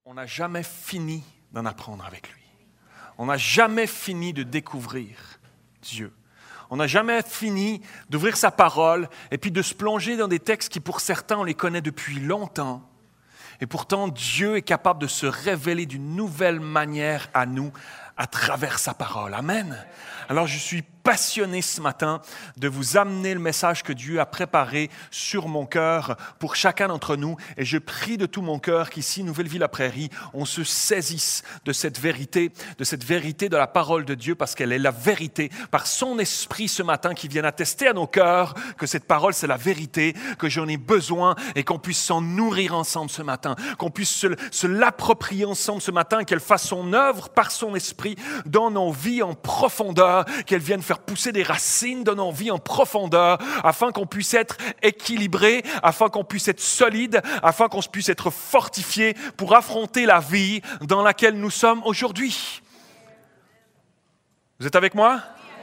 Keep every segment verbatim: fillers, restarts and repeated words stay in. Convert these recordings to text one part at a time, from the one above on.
On n'a jamais fini d'en apprendre avec lui. On n'a jamais fini de découvrir Dieu. On n'a jamais fini d'ouvrir sa parole et puis de se plonger dans des textes qui, pour certains, on les connaît depuis longtemps. Et pourtant, Dieu est capable de se révéler d'une nouvelle manière à nous à travers sa parole. Amen. Alors, je suis passionné ce matin de vous amener le message que Dieu a préparé sur mon cœur pour chacun d'entre nous. Et je prie de tout mon cœur qu'ici, Nouvelle-Ville-à-Prairie, on se saisisse de cette vérité, de cette vérité de la parole de Dieu, parce qu'elle est la vérité, par son esprit ce matin qui vient attester à nos cœurs que cette parole, c'est la vérité, que j'en ai besoin et qu'on puisse s'en nourrir ensemble ce matin, qu'on puisse se, se l'approprier ensemble ce matin, qu'elle fasse son œuvre par son esprit dans nos vies en profondeur, qu'elle vienne faire pousser des racines dans nos vies en profondeur, afin qu'on puisse être équilibré, afin qu'on puisse être solide, afin qu'on puisse être fortifié pour affronter la vie dans laquelle nous sommes aujourd'hui. Vous êtes avec moi?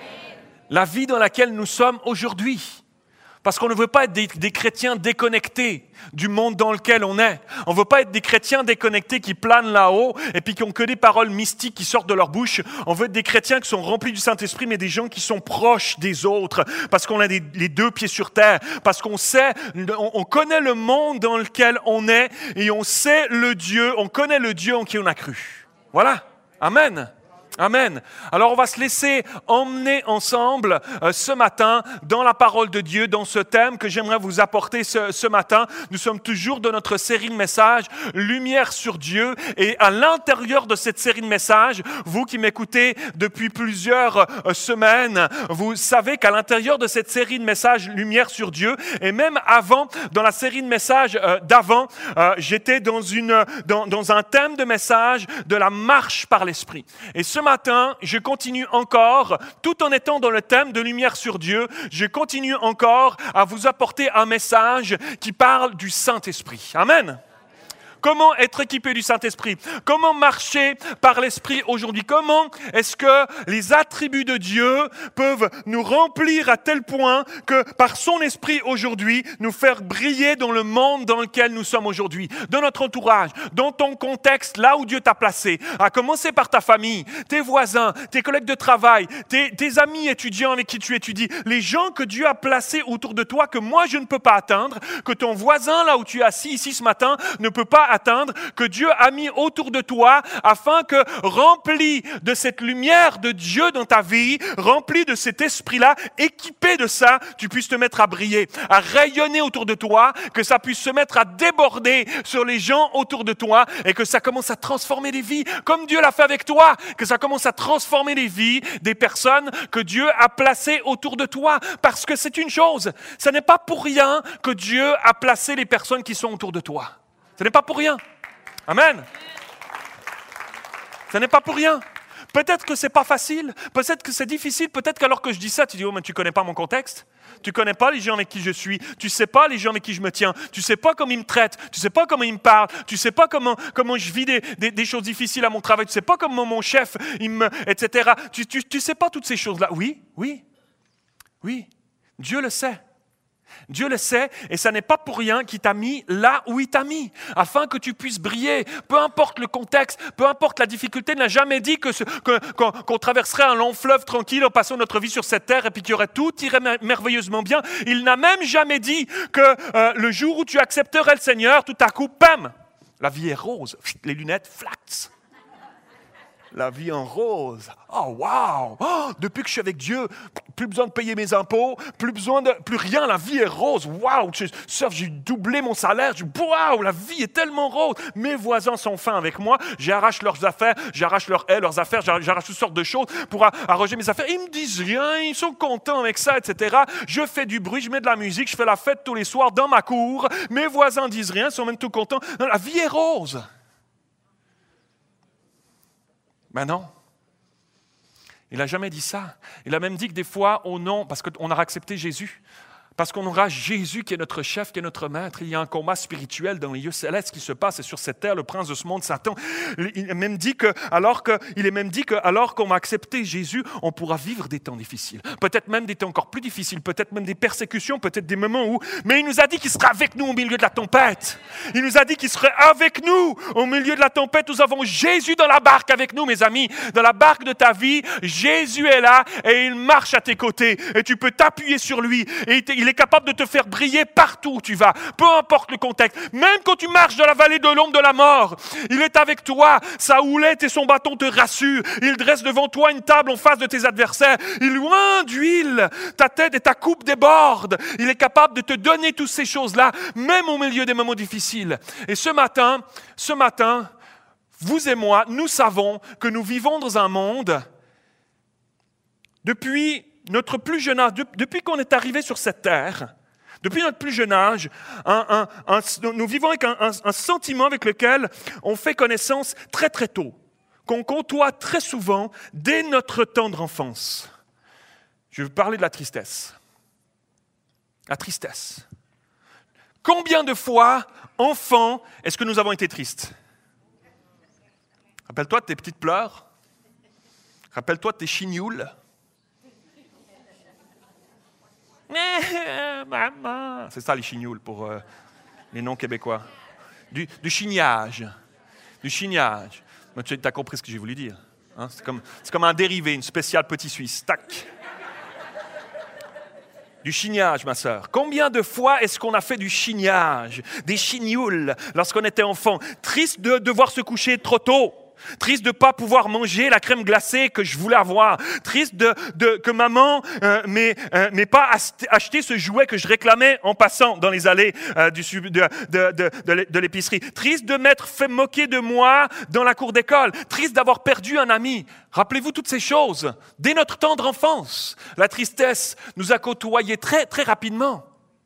La vie dans laquelle nous sommes aujourd'hui. Parce qu'on ne veut pas être des, des chrétiens déconnectés du monde dans lequel on est. On ne veut pas être des chrétiens déconnectés qui planent là-haut et puis qui n'ont que des paroles mystiques qui sortent de leur bouche. On veut être des chrétiens qui sont remplis du Saint-Esprit, mais des gens qui sont proches des autres, parce qu'on a des, les deux pieds sur terre, parce qu'on sait, on, on connaît le monde dans lequel on est et on sait le Dieu, on connaît le Dieu en qui on a cru. Voilà. Amen. Amen. Alors, on va se laisser emmener ensemble euh, ce matin dans la parole de Dieu, dans ce thème que j'aimerais vous apporter ce, ce matin. Nous sommes toujours dans notre série de messages « Lumière sur Dieu » et à l'intérieur de cette série de messages, vous qui m'écoutez depuis plusieurs euh, semaines, vous savez qu'à l'intérieur de cette série de messages « Lumière sur Dieu » et même avant, dans la série de messages euh, d'avant, euh, j'étais dans, une, dans, dans un thème de message de la marche par l'Esprit. Et ce matin, je continue encore, tout en étant dans le thème de lumière sur Dieu, je continue encore à vous apporter un message qui parle du Saint-Esprit. Amen. Comment être équipé du Saint-Esprit? Comment marcher par l'Esprit aujourd'hui? Comment est-ce que les attributs de Dieu peuvent nous remplir à tel point que par son Esprit aujourd'hui, nous faire briller dans le monde dans lequel nous sommes aujourd'hui, dans notre entourage, dans ton contexte, là où Dieu t'a placé, à commencer par ta famille, tes voisins, tes collègues de travail, tes, tes amis étudiants avec qui tu étudies, les gens que Dieu a placés autour de toi que moi je ne peux pas atteindre, que ton voisin là où tu es assis ici ce matin ne peut pas atteindre, que Dieu a mis autour de toi afin que, rempli de cette lumière de Dieu dans ta vie, rempli de cet esprit-là, équipé de ça, tu puisses te mettre à briller, à rayonner autour de toi, que ça puisse se mettre à déborder sur les gens autour de toi et que ça commence à transformer les vies, comme Dieu l'a fait avec toi, que ça commence à transformer les vies des personnes que Dieu a placées autour de toi. Parce que c'est une chose, ce n'est pas pour rien que Dieu a placé les personnes qui sont autour de toi. Ce n'est pas pour rien. Amen. Ce n'est pas pour rien. Peut-être que ce n'est pas facile, peut-être que c'est difficile, peut-être qu'alors que je dis ça, tu dis « Oh, mais tu ne connais pas mon contexte. Tu ne connais pas les gens avec qui je suis. Tu ne sais pas les gens avec qui je me tiens. Tu ne sais pas comment ils me traitent. Tu ne sais pas comment ils me parlent. Tu ne sais pas comment, comment je vis des, des, des choses difficiles à mon travail. Tu ne sais pas comment mon chef, il me, et cetera. Tu ne tu, tu sais pas toutes ces choses-là. » Oui, oui, oui. Dieu le sait. Dieu le sait et ça n'est pas pour rien qu'il t'a mis là où il t'a mis, afin que tu puisses briller. Peu importe le contexte, peu importe la difficulté, il n'a jamais dit que ce, que, qu'on, qu'on traverserait un long fleuve tranquille en passant notre vie sur cette terre et puis qu'il y aurait tout irait merveilleusement bien. Il n'a même jamais dit que euh, le jour où tu accepterais le Seigneur, tout à coup, bam, la vie est rose, les lunettes, flats. La vie en rose. Oh, wow! Oh, depuis que je suis avec Dieu, plus besoin de payer mes impôts, plus besoin de... Plus rien, la vie est rose. Wow! J'ai doublé mon salaire. Wow! La vie est tellement rose. Mes voisins sont fins avec moi. J'arrache leurs affaires, j'arrache leurs haies, leurs affaires, j'arrache toutes sortes de choses pour arranger mes affaires. Ils me disent rien, ils sont contents avec ça, et cetera. Je fais du bruit, je mets de la musique, je fais la fête tous les soirs dans ma cour. Mes voisins disent rien, sont même tout contents. Non, la vie est rose. Ben non. Il n'a jamais dit ça. Il a même dit que des fois, au nom, parce qu'on a accepté Jésus, Parce qu'on aura Jésus qui est notre chef, qui est notre maître. Il y a un combat spirituel dans les lieux célestes qui se passe et sur cette terre, le prince de ce monde, Satan. Il est même dit que, alors que, il est même dit que, alors qu'on va accepter Jésus, on pourra vivre des temps difficiles. Peut-être même des temps encore plus difficiles, peut-être même des persécutions, peut-être des moments où... Mais il nous a dit qu'il sera avec nous au milieu de la tempête. Il nous a dit qu'il serait avec nous au milieu de la tempête. Nous avons Jésus dans la barque avec nous, mes amis. Dans la barque de ta vie, Jésus est là et il marche à tes côtés. Et tu peux t'appuyer sur lui. Et il est capable de te faire briller partout où tu vas, peu importe le contexte. Même quand tu marches dans la vallée de l'ombre de la mort, il est avec toi. Sa houlette et son bâton te rassurent. Il dresse devant toi une table en face de tes adversaires. Il loin d'huile, ta tête et ta coupe débordent. Il est capable de te donner toutes ces choses-là, même au milieu des moments difficiles. Et ce matin, ce matin, vous et moi, nous savons que nous vivons dans un monde, depuis notre plus jeune âge, depuis qu'on est arrivé sur cette terre, depuis notre plus jeune âge, un, un, un, nous vivons avec un, un, un sentiment avec lequel on fait connaissance très très tôt, qu'on côtoie très souvent dès notre tendre enfance. Je vais vous parler de la tristesse. La tristesse. Combien de fois, enfants, est-ce que nous avons été tristes? Rappelle-toi de tes petites pleurs. Rappelle-toi de tes chignoules. Mais, maman. C'est ça les chignoules pour euh, les noms québécois. Du, du chignage. Du chignage. Mais tu as compris ce que j'ai voulu dire. Hein? C'est, comme, c'est comme un dérivé, une spéciale petit suisse. Tac. Du chignage, ma sœur. Combien de fois est-ce qu'on a fait du chignage, des chignoules, lorsqu'on était enfant? Triste de devoir se coucher trop tôt. Triste de ne pas pouvoir manger la crème glacée que je voulais avoir. Triste de, de, que maman euh, m'ait, euh, m'ait pas acheté ce jouet que je réclamais en passant dans les allées euh, du, de, de, de, de, de l'épicerie. Triste de m'être fait moquer de moi dans la cour d'école. Triste d'avoir perdu un ami. Rappelez-vous toutes ces choses. Dès notre tendre enfance, la tristesse nous a côtoyés très, très rapidement.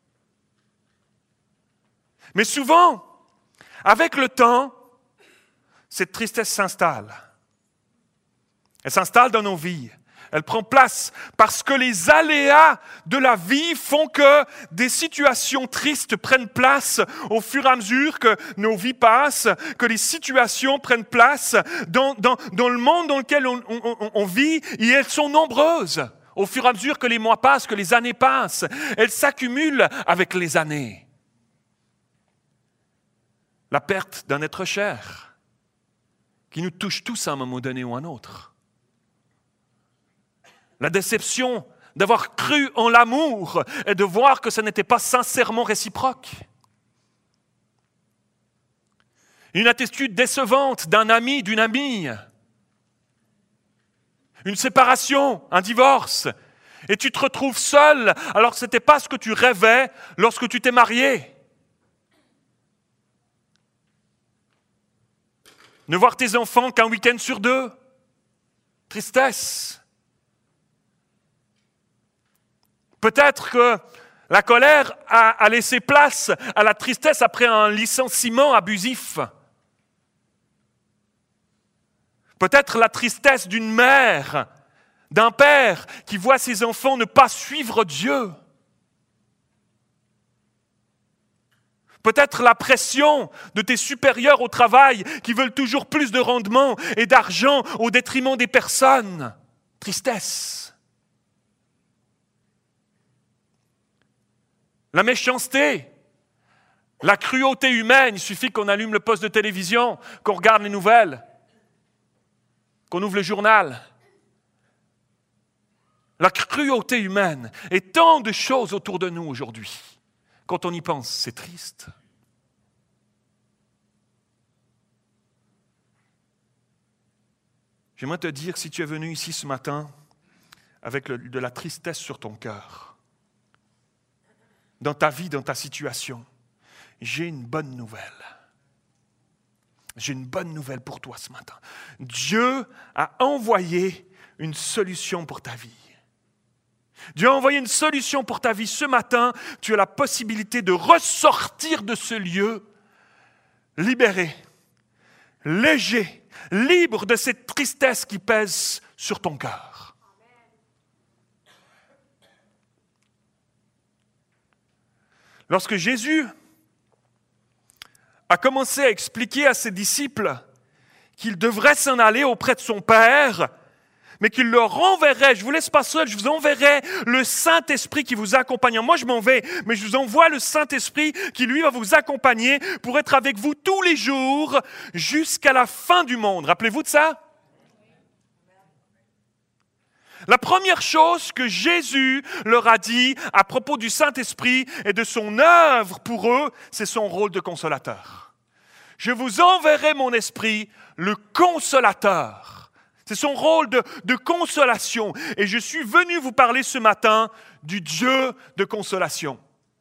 Mais souvent, avec le temps, cette tristesse s'installe. Elle s'installe dans nos vies. Elle prend place parce que les aléas de la vie font que des situations tristes prennent place au fur et à mesure que nos vies passent, que les situations prennent place dans, dans, dans le monde dans lequel on, on, on vit, et elles sont nombreuses. Au fur et à mesure que les mois passent, que les années passent, elles s'accumulent avec les années. La perte d'un être cher, qui nous touche tous à un moment donné ou à un autre. La déception d'avoir cru en l'amour et de voir que ce n'était pas sincèrement réciproque. Une attitude décevante d'un ami, d'une amie. Une séparation, un divorce. Et tu te retrouves seul alors que ce n'était pas ce que tu rêvais lorsque tu t'es marié. Ne voir tes enfants qu'un week-end sur deux. Tristesse. Peut-être que la colère a, a laissé place à la tristesse après un licenciement abusif. Peut-être la tristesse d'une mère, d'un père qui voit ses enfants ne pas suivre Dieu. Peut-être la pression de tes supérieurs au travail qui veulent toujours plus de rendement et d'argent au détriment des personnes. Tristesse. La méchanceté, la cruauté humaine. Il suffit qu'on allume le poste de télévision, qu'on regarde les nouvelles, qu'on ouvre le journal. La cruauté humaine et tant de choses autour de nous aujourd'hui. Quand on y pense, c'est triste. J'aimerais te dire, si tu es venu ici ce matin avec le, de la tristesse sur ton cœur, dans ta vie, dans ta situation, j'ai une bonne nouvelle. J'ai une bonne nouvelle pour toi ce matin. Dieu a envoyé une solution pour ta vie. Dieu a envoyé une solution pour ta vie. Ce matin, tu as la possibilité de ressortir de ce lieu libéré, léger, libre de cette tristesse qui pèse sur ton cœur. Lorsque Jésus a commencé à expliquer à ses disciples qu'il devrait s'en aller auprès de son Père, mais qu'il leur enverrait, je vous laisse pas seul, je vous enverrai le Saint-Esprit qui vous accompagne. Moi, je m'en vais, mais je vous envoie le Saint-Esprit qui, lui, va vous accompagner pour être avec vous tous les jours jusqu'à la fin du monde. Rappelez-vous de ça? La première chose que Jésus leur a dit à propos du Saint-Esprit et de son œuvre pour eux, c'est son rôle de consolateur. Je vous enverrai mon esprit, le consolateur. C'est son rôle de, de consolation. Et je suis venu vous parler ce matin du Dieu de consolation.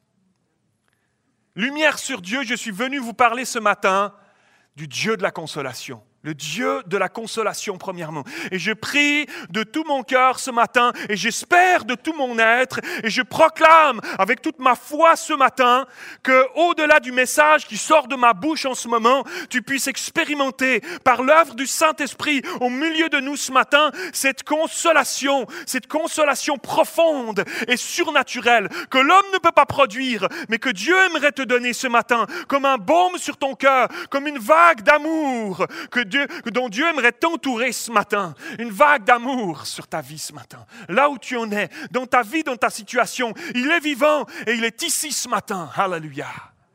Lumière sur Dieu, je suis venu vous parler ce matin du Dieu de la consolation. Le Dieu de la consolation, premièrement. Et je prie de tout mon cœur ce matin, et j'espère de tout mon être, et je proclame avec toute ma foi ce matin, que au-delà du message qui sort de ma bouche en ce moment, tu puisses expérimenter par l'œuvre du Saint-Esprit au milieu de nous ce matin, cette consolation, cette consolation profonde et surnaturelle, que l'homme ne peut pas produire, mais que Dieu aimerait te donner ce matin, comme un baume sur ton cœur, comme une vague d'amour, que Dieu, dont Dieu aimerait t'entourer ce matin. Une vague d'amour sur ta vie ce matin. Là où tu en es, dans ta vie, dans ta situation. Il est vivant et il est ici ce matin. Alléluia.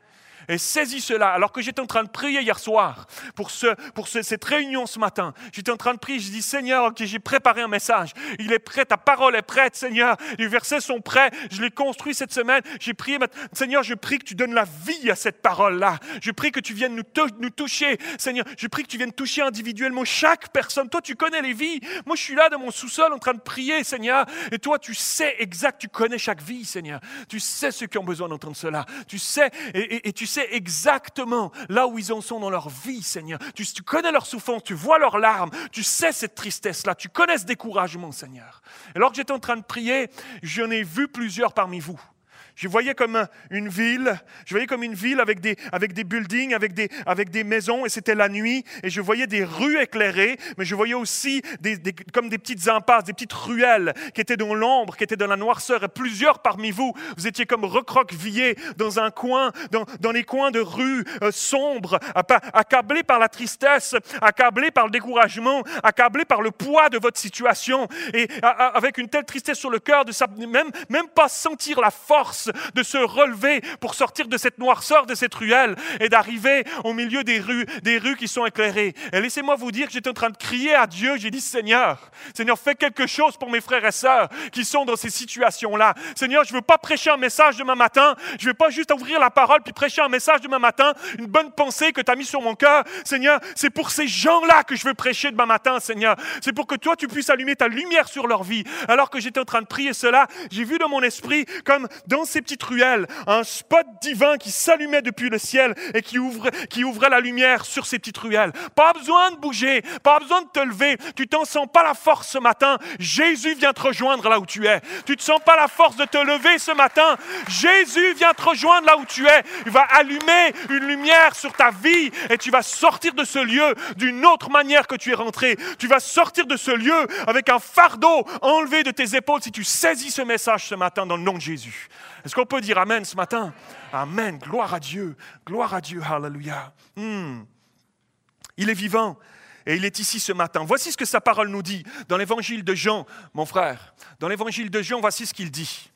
Et saisis cela. Alors que j'étais en train de prier hier soir pour, ce, pour ce, cette réunion ce matin, j'étais en train de prier, je dis Seigneur, ok, j'ai préparé un message. Il est prêt, ta parole est prête, Seigneur. Les versets sont prêts, je l'ai construit cette semaine. J'ai prié, Seigneur, je prie que tu donnes la vie à cette parole-là. Je prie que tu viennes nous, tou- nous toucher, Seigneur. Je prie que tu viennes toucher individuellement chaque personne. Toi, tu connais les vies. Moi, je suis là dans mon sous-sol en train de prier, Seigneur. Et toi, tu sais exact, tu connais chaque vie, Seigneur. Tu sais ceux qui ont besoin d'entendre cela. Tu sais, et, et, et tu sais exactement là où ils en sont dans leur vie, Seigneur. Tu, tu connais leur souffrance, tu vois leurs larmes, tu sais cette tristesse-là, tu connais ce découragement, Seigneur. Alors que j'étais en train de prier, j'en ai vu plusieurs parmi vous. Je voyais comme une ville, je voyais comme une ville avec des, avec des buildings, avec des, avec des maisons, et c'était la nuit, et je voyais des rues éclairées, mais je voyais aussi des, des, comme des petites impasses, des petites ruelles qui étaient dans l'ombre, qui étaient dans la noirceur, et plusieurs parmi vous, vous étiez comme recroquevillés dans un coin, dans, dans les coins de rues euh, sombres, accablés par la tristesse, accablés par le découragement, accablés par le poids de votre situation, et a, a, avec une telle tristesse sur le cœur, de même, même pas sentir la force de se relever pour sortir de cette noirceur, de cette ruelle et d'arriver au milieu des rues, des rues qui sont éclairées. Et laissez-moi vous dire que j'étais en train de crier à Dieu. J'ai dit, Seigneur, Seigneur, fais quelque chose pour mes frères et sœurs qui sont dans ces situations-là. Seigneur, je ne veux pas prêcher un message demain matin. Je ne veux pas juste ouvrir la parole puis prêcher un message demain matin, une bonne pensée que tu as mis sur mon cœur. Seigneur, c'est pour ces gens-là que je veux prêcher demain matin, Seigneur. C'est pour que toi, tu puisses allumer ta lumière sur leur vie. Alors que j'étais en train de prier cela, j'ai vu dans mon esprit comme dans ces petites ruelles, un spot divin qui s'allumait depuis le ciel et qui ouvrait, qui ouvrait la lumière sur ces petites ruelles. Pas besoin de bouger, pas besoin de te lever. Tu t'en sens pas la force ce matin. Jésus vient te rejoindre là où tu es. Tu te sens pas la force de te lever ce matin. Jésus vient te rejoindre là où tu es. Il va allumer une lumière sur ta vie et tu vas sortir de ce lieu d'une autre manière que tu es rentré. Tu vas sortir de ce lieu avec un fardeau enlevé de tes épaules si tu saisis ce message ce matin dans le nom de Jésus. Est-ce qu'on peut dire Amen ce matin? Amen. Gloire à Dieu. Gloire à Dieu. Alléluia. Hmm. Il est vivant et il est ici ce matin. Voici ce que sa parole nous dit dans l'évangile de Jean, mon frère. Dans l'évangile de Jean, voici ce qu'il dit.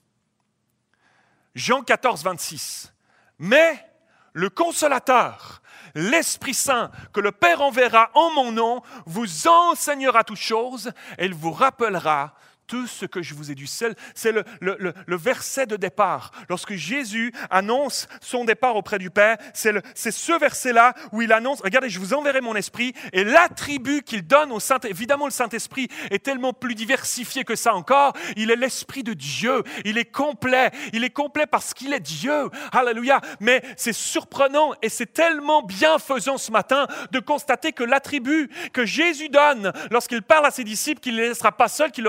Jean quatorze, vingt-six. Mais le consolateur, l'Esprit Saint que le Père enverra en mon nom, vous enseignera toutes choses et il vous rappellera tout ce que je vous ai dit. C'est le, le, le, le verset de départ. Lorsque Jésus annonce son départ auprès du Père, c'est, le, c'est ce verset-là où il annonce, regardez, je vous enverrai mon esprit, et l'attribut qu'il donne au Saint, évidemment le Saint-Esprit est tellement plus diversifié que ça encore, il est l'Esprit de Dieu, il est complet, il est complet parce qu'il est Dieu, alléluia, mais c'est surprenant et c'est tellement bienfaisant ce matin de constater que l'attribut que Jésus donne lorsqu'il parle à ses disciples, qu'il ne les laissera pas seuls, qu'il leur enverra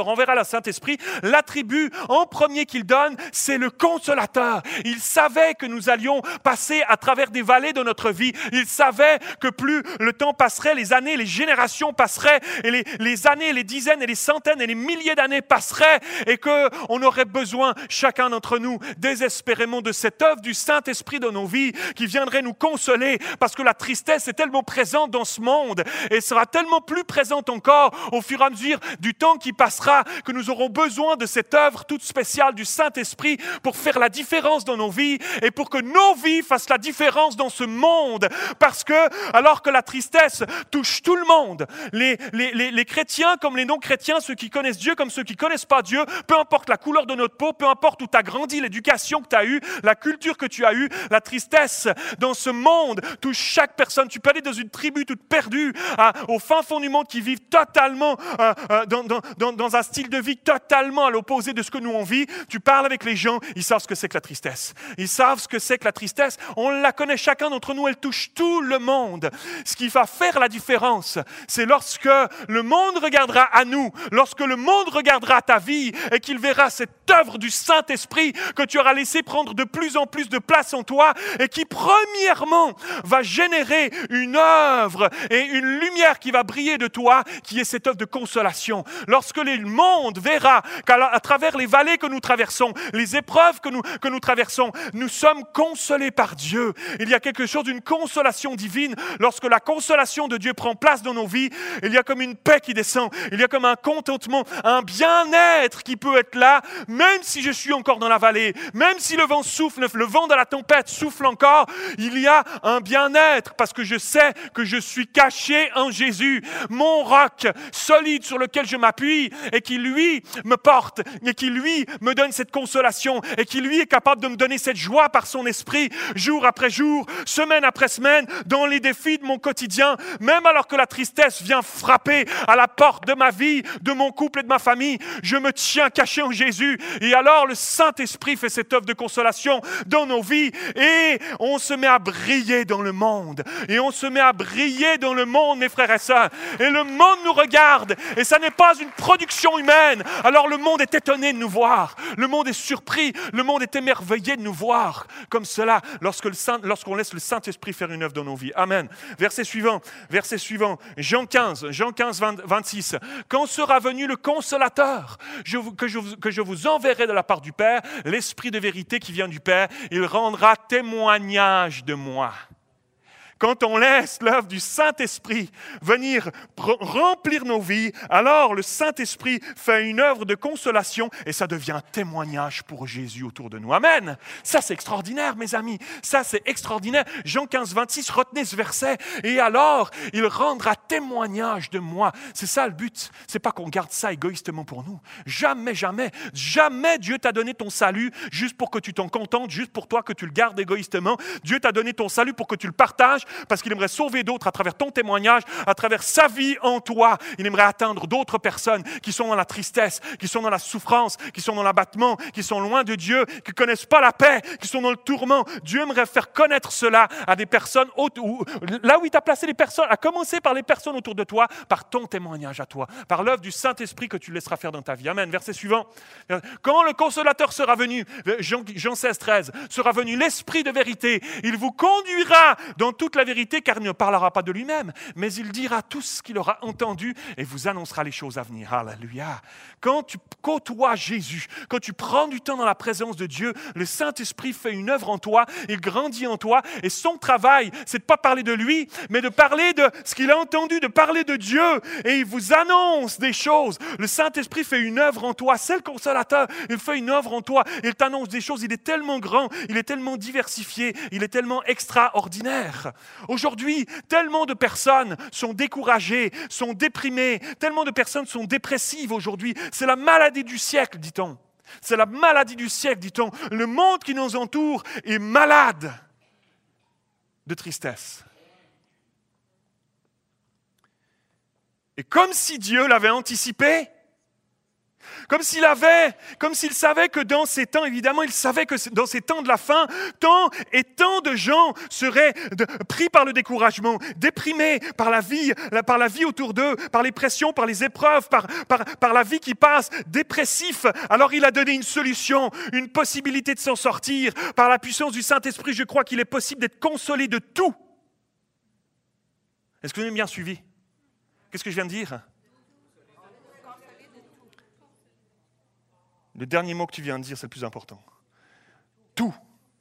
un Saint-Esprit, l'attribut en premier qu'il donne, c'est le consolateur. Il savait que nous allions passer à travers des vallées de notre vie. Il savait que plus le temps passerait, les années, les générations passeraient, et les, les années, les dizaines et les centaines et les milliers d'années passeraient, et qu'on aurait besoin, chacun d'entre nous, désespérément de cette œuvre du Saint-Esprit dans nos vies, qui viendrait nous consoler, parce que la tristesse est tellement présente dans ce monde, et sera tellement plus présente encore au fur et à mesure du temps qui passera, que nous aurons besoin de cette œuvre toute spéciale du Saint-Esprit pour faire la différence dans nos vies, et pour que nos vies fassent la différence dans ce monde. Parce que, alors que la tristesse touche tout le monde, les, les, les, les chrétiens comme les non-chrétiens, ceux qui connaissent Dieu comme ceux qui ne connaissent pas Dieu, peu importe la couleur de notre peau, peu importe où tu as grandi, l'éducation que tu as eue, la culture que tu as eue, la tristesse dans ce monde touche chaque personne. Tu peux aller dans une tribu toute perdue, à, au fin fond du monde, qui vivent totalement euh, euh, dans, dans, dans, dans un style de vie totalement à l'opposé de ce que nous on vit. Tu parles avec les gens, ils savent ce que c'est que la tristesse. Ils savent ce que c'est que la tristesse. On la connaît, chacun d'entre nous, elle touche tout le monde. Ce qui va faire la différence, c'est lorsque le monde regardera à nous, lorsque le monde regardera à ta vie et qu'il verra cette œuvre du Saint-Esprit que tu auras laissé prendre de plus en plus de place en toi et qui, premièrement, va générer une œuvre et une lumière qui va briller de toi, qui est cette œuvre de consolation. Lorsque le monde verra qu'à travers les vallées que nous traversons, les épreuves que nous, que nous traversons, nous sommes consolés par Dieu. Il y a quelque chose d'une consolation divine. Lorsque la consolation de Dieu prend place dans nos vies, il y a comme une paix qui descend, il y a comme un contentement, un bien-être qui peut être là, même si je suis encore dans la vallée, même si le vent souffle, le vent de la tempête souffle encore, il y a un bien-être parce que je sais que je suis caché en Jésus, mon roc solide sur lequel je m'appuie et qui lui me porte et qui lui me donne cette consolation et qui lui est capable de me donner cette joie par son esprit, jour après jour, semaine après semaine, dans les défis de mon quotidien, même alors que la tristesse vient frapper à la porte de ma vie, de mon couple et de ma famille, je me tiens caché en Jésus. Et alors le Saint-Esprit fait cette œuvre de consolation dans nos vies et on se met à briller dans le monde. Et on se met à briller dans le monde, mes frères et sœurs. Et le monde nous regarde et ça n'est pas une production humaine. Alors le monde est étonné de nous voir. Le monde est surpris. Le monde est émerveillé de nous voir comme cela lorsque le Saint, lorsqu'on laisse le Saint-Esprit faire une œuvre dans nos vies. Amen. Verset suivant, verset suivant, Jean quinze, Jean quinze, vingt-six. Quand sera venu le Consolateur je, que, je, que je vous enverrai de la part du Père, l'Esprit de vérité qui vient du Père, il rendra témoignage de moi. Quand on laisse l'œuvre du Saint-Esprit venir remplir nos vies, alors le Saint-Esprit fait une œuvre de consolation et ça devient un témoignage pour Jésus autour de nous. Amen. Ça, c'est extraordinaire, mes amis. Ça, c'est extraordinaire. Jean quinze, vingt-six, retenez ce verset. Et alors, il rendra témoignage de moi. C'est ça le but. C'est pas qu'on garde ça égoïstement pour nous. Jamais, jamais, jamais Dieu t'a donné ton salut juste pour que tu t'en contentes, juste pour toi que tu le gardes égoïstement. Dieu t'a donné ton salut pour que tu le partages, parce qu'il aimerait sauver d'autres à travers ton témoignage, à travers sa vie en toi. Il aimerait atteindre d'autres personnes qui sont dans la tristesse, qui sont dans la souffrance, qui sont dans l'abattement, qui sont loin de Dieu, qui ne connaissent pas la paix, qui sont dans le tourment. Dieu aimerait faire connaître cela à des personnes, où, là où il t'a placé les personnes, à commencer par les personnes autour de toi, par ton témoignage à toi, par l'œuvre du Saint-Esprit que tu laisseras faire dans ta vie. Amen. Verset suivant. Quand le Consolateur sera venu, Jean, Jean seize, treize, sera venu l'Esprit de vérité, il vous conduira dans toute la vérité, car il ne parlera pas de lui-même, mais il dira tout ce qu'il aura entendu et vous annoncera les choses à venir. Alléluia. Quand tu côtoies Jésus, quand tu prends du temps dans la présence de Dieu, le Saint-Esprit fait une œuvre en toi, il grandit en toi et son travail, c'est de ne pas parler de lui, mais de parler de ce qu'il a entendu, de parler de Dieu et il vous annonce des choses. Le Saint-Esprit fait une œuvre en toi, c'est le Consolateur, il fait une œuvre en toi, il t'annonce des choses, il est tellement grand, il est tellement diversifié, il est tellement extraordinaire. Aujourd'hui, tellement de personnes sont découragées, sont déprimées, tellement de personnes sont dépressives aujourd'hui. C'est la maladie du siècle, dit-on. C'est la maladie du siècle, dit-on. Le monde qui nous entoure est malade de tristesse. Et comme si Dieu l'avait anticipé, Comme s'il avait, comme s'il savait que dans ces temps, évidemment, il savait que dans ces temps de la fin, tant et tant de gens seraient de, pris par le découragement, déprimés par la vie, la, par la vie autour d'eux, par les pressions, par les épreuves, par, par, par la vie qui passe, dépressifs. Alors il a donné une solution, une possibilité de s'en sortir. Par la puissance du Saint-Esprit, je crois qu'il est possible d'être consolé de tout. Est-ce que vous m'avez bien suivi? Qu'est-ce que je viens de dire? Le dernier mot que tu viens de dire, c'est le plus important. Tout.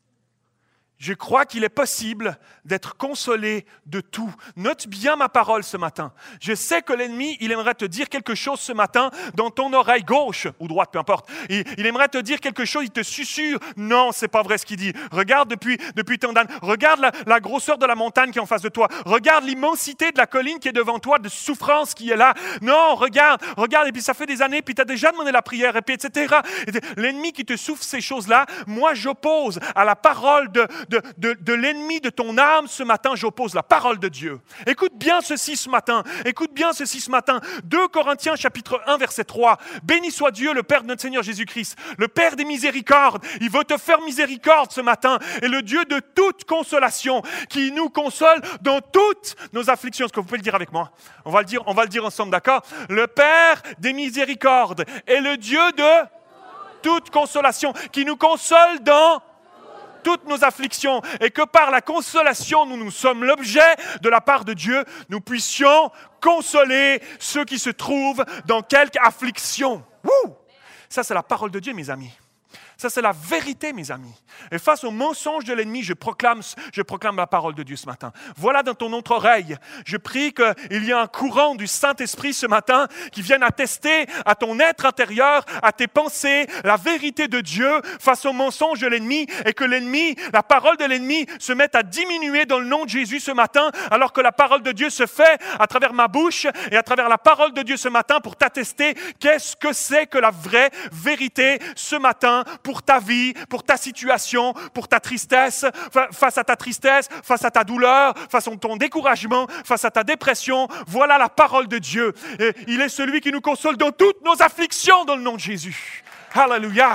Je crois qu'il est possible d'être consolé de tout. Note bien ma parole ce matin. Je sais que l'ennemi, il aimerait te dire quelque chose ce matin dans ton oreille gauche ou droite, peu importe. Il, il aimerait te dire quelque chose, il te susurre. Non, c'est pas vrai ce qu'il dit. Regarde depuis, depuis tant d'années. Regarde la, la grosseur de la montagne qui est en face de toi. Regarde l'immensité de la colline qui est devant toi, de souffrance qui est là. Non, regarde, regarde. Et puis ça fait des années, puis tu as déjà demandé la prière, et puis et cetera. L'ennemi qui te souffle ces choses-là, moi j'oppose à la parole de De, de, de l'ennemi de ton âme, ce matin, j'oppose la parole de Dieu. Écoute bien ceci ce matin. Écoute bien ceci ce matin. deux Corinthiens chapitre un, verset trois. Béni soit Dieu, le Père de notre Seigneur Jésus-Christ, le Père des miséricordes. Il veut te faire miséricorde ce matin. Et le Dieu de toute consolation, qui nous console dans toutes nos afflictions. Est-ce que vous pouvez le dire avec moi? On va le dire, on va le dire ensemble, d'accord? Le Père des miséricordes est le Dieu de toute consolation, qui nous console dans toutes nos afflictions, et que par la consolation, nous nous sommes l'objet de la part de Dieu, nous puissions consoler ceux qui se trouvent dans quelque affliction. Wouh! Ça, c'est la parole de Dieu, mes amis. Ça, c'est la vérité, mes amis. Et face au mensonge de l'ennemi, je proclame, je proclame la parole de Dieu ce matin. Voilà dans ton autre oreille. Je prie qu'il y ait un courant du Saint-Esprit ce matin qui vienne attester à ton être intérieur, à tes pensées, la vérité de Dieu face au mensonge de l'ennemi, et que l'ennemi, la parole de l'ennemi se mette à diminuer dans le nom de Jésus ce matin, alors que la parole de Dieu se fait à travers ma bouche et à travers la parole de Dieu ce matin pour t'attester qu'est-ce que c'est que la vraie vérité ce matin pour ta vie, pour ta situation, pour ta tristesse, face à ta tristesse, face à ta douleur, face à ton découragement, face à ta dépression. Voilà la parole de Dieu. Et il est celui qui nous console dans toutes nos afflictions dans le nom de Jésus. Alléluia.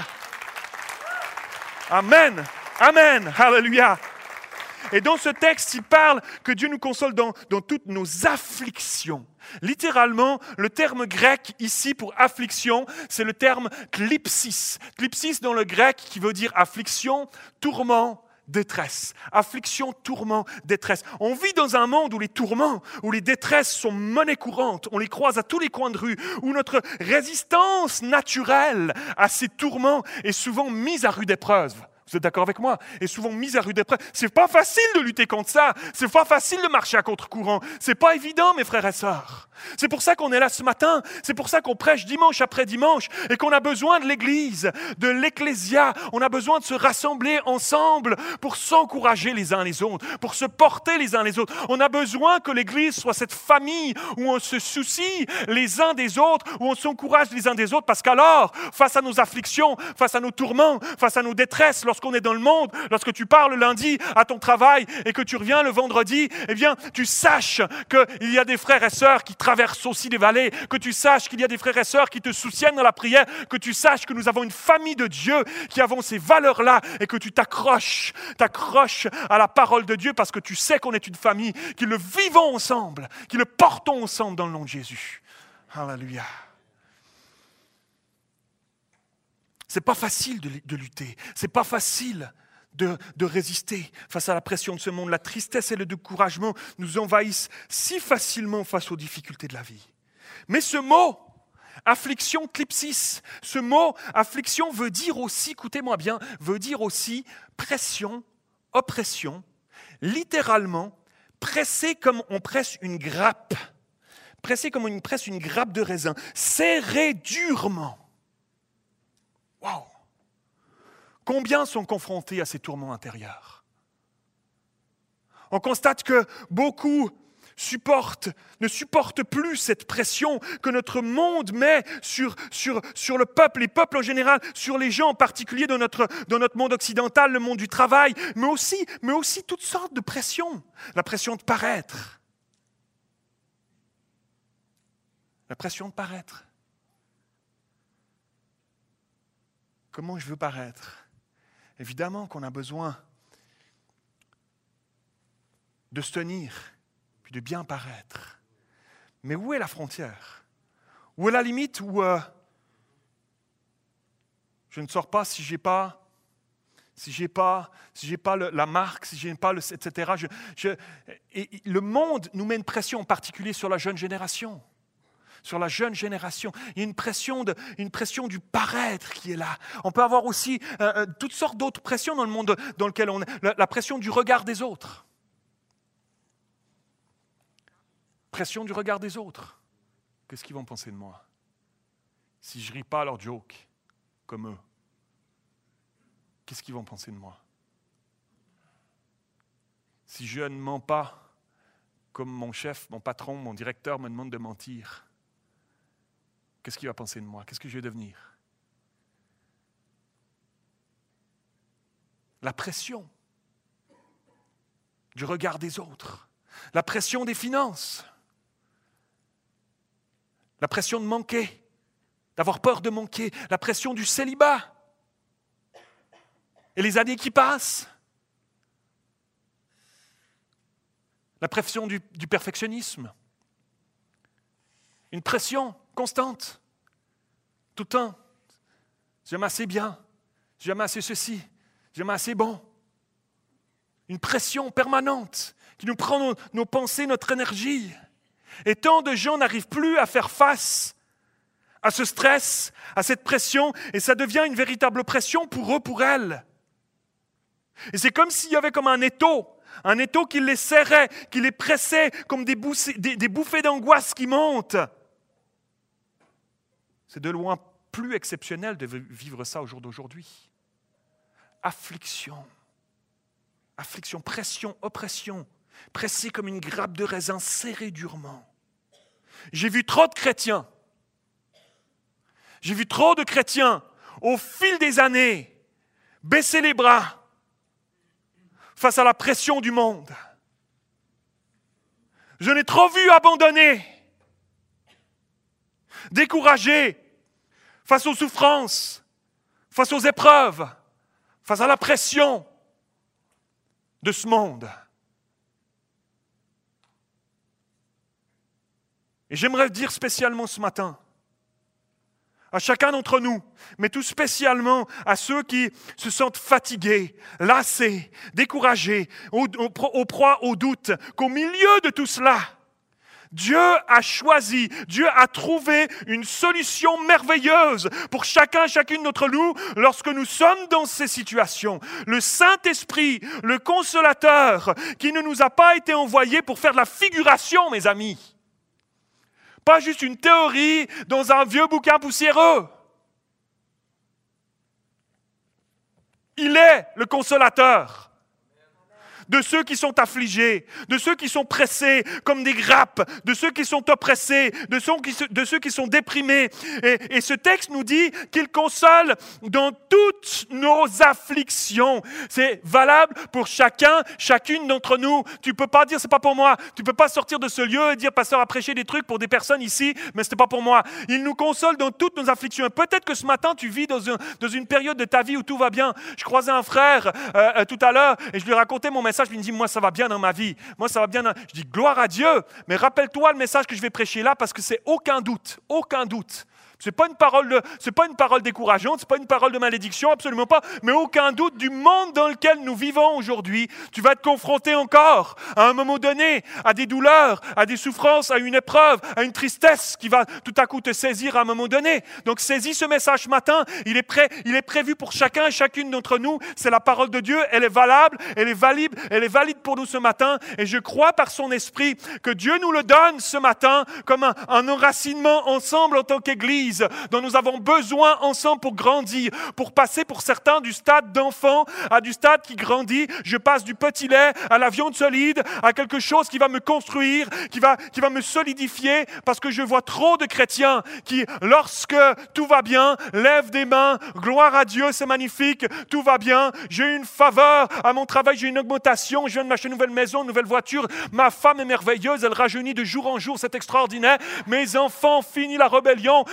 Amen. Amen. Alléluia. Et dans ce texte, il parle que Dieu nous console dans, dans toutes nos afflictions. Littéralement, le terme grec ici pour affliction, c'est le terme klipsis. Klipsis dans le grec qui veut dire affliction, tourment, détresse. Affliction, tourment, détresse. On vit dans un monde où les tourments, où les détresses sont monnaie courante. On les croise à tous les coins de rue, où notre résistance naturelle à ces tourments est souvent mise à rude épreuve. Vous êtes d'accord avec moi? Et souvent mise à rude épreuve. C'est pas facile de lutter contre ça. C'est pas facile de marcher à contre-courant. C'est pas évident, mes frères et sœurs. C'est pour ça qu'on est là ce matin. C'est pour ça qu'on prêche dimanche après dimanche et qu'on a besoin de l'Église, de l'Ecclésia. On a besoin de se rassembler ensemble pour s'encourager les uns les autres, pour se porter les uns les autres. On a besoin que l'Église soit cette famille où on se soucie les uns des autres, où on s'encourage les uns des autres, parce qu'alors, face à nos afflictions, face à nos tourments, face à nos détresses, lorsqu'on est dans le monde, lorsque tu pars le lundi à ton travail et que tu reviens le vendredi, eh bien, tu saches qu'il y a des frères et sœurs qui traversent aussi des vallées, que tu saches qu'il y a des frères et sœurs qui te soutiennent dans la prière, que tu saches que nous avons une famille de Dieu qui avons ces valeurs-là et que tu t'accroches, t'accroches à la parole de Dieu parce que tu sais qu'on est une famille, qui le vivons ensemble, qui le portons ensemble dans le nom de Jésus. Alléluia. C'est pas facile de, de lutter, c'est pas facile de, de résister face à la pression de ce monde. La tristesse et le découragement nous envahissent si facilement face aux difficultés de la vie. Mais ce mot, affliction, klipsis, ce mot, affliction, veut dire aussi, écoutez-moi bien, veut dire aussi pression, oppression, littéralement, presser comme on presse une grappe, presser comme on presse une grappe de raisin, serrer durement. Wow! Combien sont confrontés à ces tourments intérieurs? On constate que beaucoup supportent, ne supportent plus cette pression que notre monde met sur, sur, sur le peuple, les peuples en général, sur les gens en particulier dans notre, dans notre monde occidental, le monde du travail, mais aussi, mais aussi toutes sortes de pressions. La pression de paraître. La pression de paraître. comment je veux paraître. Évidemment qu'on a besoin de se tenir, puis de bien paraître. Mais où est la frontière? Où est la limite où euh, je ne sors pas si je n'ai pas, si j'ai pas, si j'ai pas le, la marque, si je n'ai pas le, et cetera. Je, je, et, et le monde nous met une pression, en particulier sur la jeune génération. Sur la jeune génération. Il y a une pression, de, une pression du paraître qui est là. On peut avoir aussi euh, toutes sortes d'autres pressions dans le monde dans lequel on est. La, la pression du regard des autres. Pression du regard des autres. Qu'est-ce qu'ils vont penser de moi? Si je ne ris pas à leurs jokes, comme eux, qu'est-ce qu'ils vont penser de moi? Si je ne mens pas, comme mon chef, mon patron, mon directeur me demande de mentir, qu'est-ce qu'il va penser de moi? Qu'est-ce que je vais devenir? La pression du regard des autres, la pression des finances, la pression de manquer, d'avoir peur de manquer, la pression du célibat et les années qui passent, la pression du, du perfectionnisme, une pression constante, tout le temps. J'aime assez bien, j'aime assez ceci, j'aime assez bon. Une pression permanente qui nous prend nos, nos pensées, notre énergie. Et tant de gens n'arrivent plus à faire face à ce stress, à cette pression, et ça devient une véritable pression pour eux, pour elles. Et c'est comme s'il y avait comme un étau, un étau qui les serrait, qui les pressait comme des bouffées, des, des bouffées d'angoisse qui montent. C'est de loin plus exceptionnel de vivre ça au jour d'aujourd'hui. Affliction, affliction, pression, oppression, pressé comme une grappe de raisin, serré durement. J'ai vu trop de chrétiens, j'ai vu trop de chrétiens, au fil des années, baisser les bras face à la pression du monde. Je l'ai trop vu abandonner, découragé face aux souffrances, face aux épreuves, face à la pression de ce monde. Et j'aimerais dire spécialement ce matin, à chacun d'entre nous, mais tout spécialement à ceux qui se sentent fatigués, lassés, découragés, au, au, au proie au doute, qu'au milieu de tout cela, Dieu a choisi, Dieu a trouvé une solution merveilleuse pour chacun, chacune d'entre nous lorsque nous sommes dans ces situations. Le Saint-Esprit, le Consolateur, qui ne nous a pas été envoyé pour faire de la figuration, mes amis. Pas juste une théorie dans un vieux bouquin poussiéreux. Il est le consolateur de ceux qui sont affligés, de ceux qui sont pressés comme des grappes, de ceux qui sont oppressés, de ceux qui, de ceux qui sont déprimés. Et, et ce texte nous dit qu'il console dans toutes nos afflictions. C'est valable pour chacun, chacune d'entre nous. Tu ne peux pas dire c'est pas pour moi. Tu ne peux pas sortir de ce lieu et dire pasteur a prêché des trucs pour des personnes ici, mais ce n'est pas pour moi. Il nous console dans toutes nos afflictions. Peut-être que ce matin tu vis dans, un, dans une période de ta vie où tout va bien. Je croisais un frère euh, euh, tout à l'heure et je lui racontais mon message. Il me dit, moi ça va bien dans ma vie, moi ça va bien dans... Je dis, gloire à Dieu, mais rappelle-toi le message que je vais prêcher là, parce que c'est aucun doute, aucun doute. Ce n'est pas une parole de, c'est pas une parole décourageante, ce n'est pas une parole de malédiction, absolument pas, mais aucun doute du monde dans lequel nous vivons aujourd'hui. Tu vas être confronté encore, à un moment donné, à des douleurs, à des souffrances, à une épreuve, à une tristesse qui va tout à coup te saisir à un moment donné. Donc saisis ce message ce matin, il est prêt, il est prévu pour chacun et chacune d'entre nous. C'est la parole de Dieu, elle est valable, elle est valide, elle est valide pour nous ce matin. Et je crois par son esprit que Dieu nous le donne ce matin comme un, un enracinement ensemble en tant qu'Église, dont nous avons besoin ensemble pour grandir, pour passer pour certains du stade d'enfant à du stade qui grandit. Je passe du petit lait à la viande solide, à quelque chose qui va me construire, qui va, qui va me solidifier, parce que je vois trop de chrétiens qui, lorsque tout va bien, lèvent des mains, gloire à Dieu, c'est magnifique, tout va bien, j'ai une faveur à mon travail, j'ai une augmentation, je viens de m'acheter une nouvelle maison, une nouvelle voiture, ma femme est merveilleuse, elle rajeunit de jour en jour, c'est extraordinaire, mes enfants, fini la rébellion,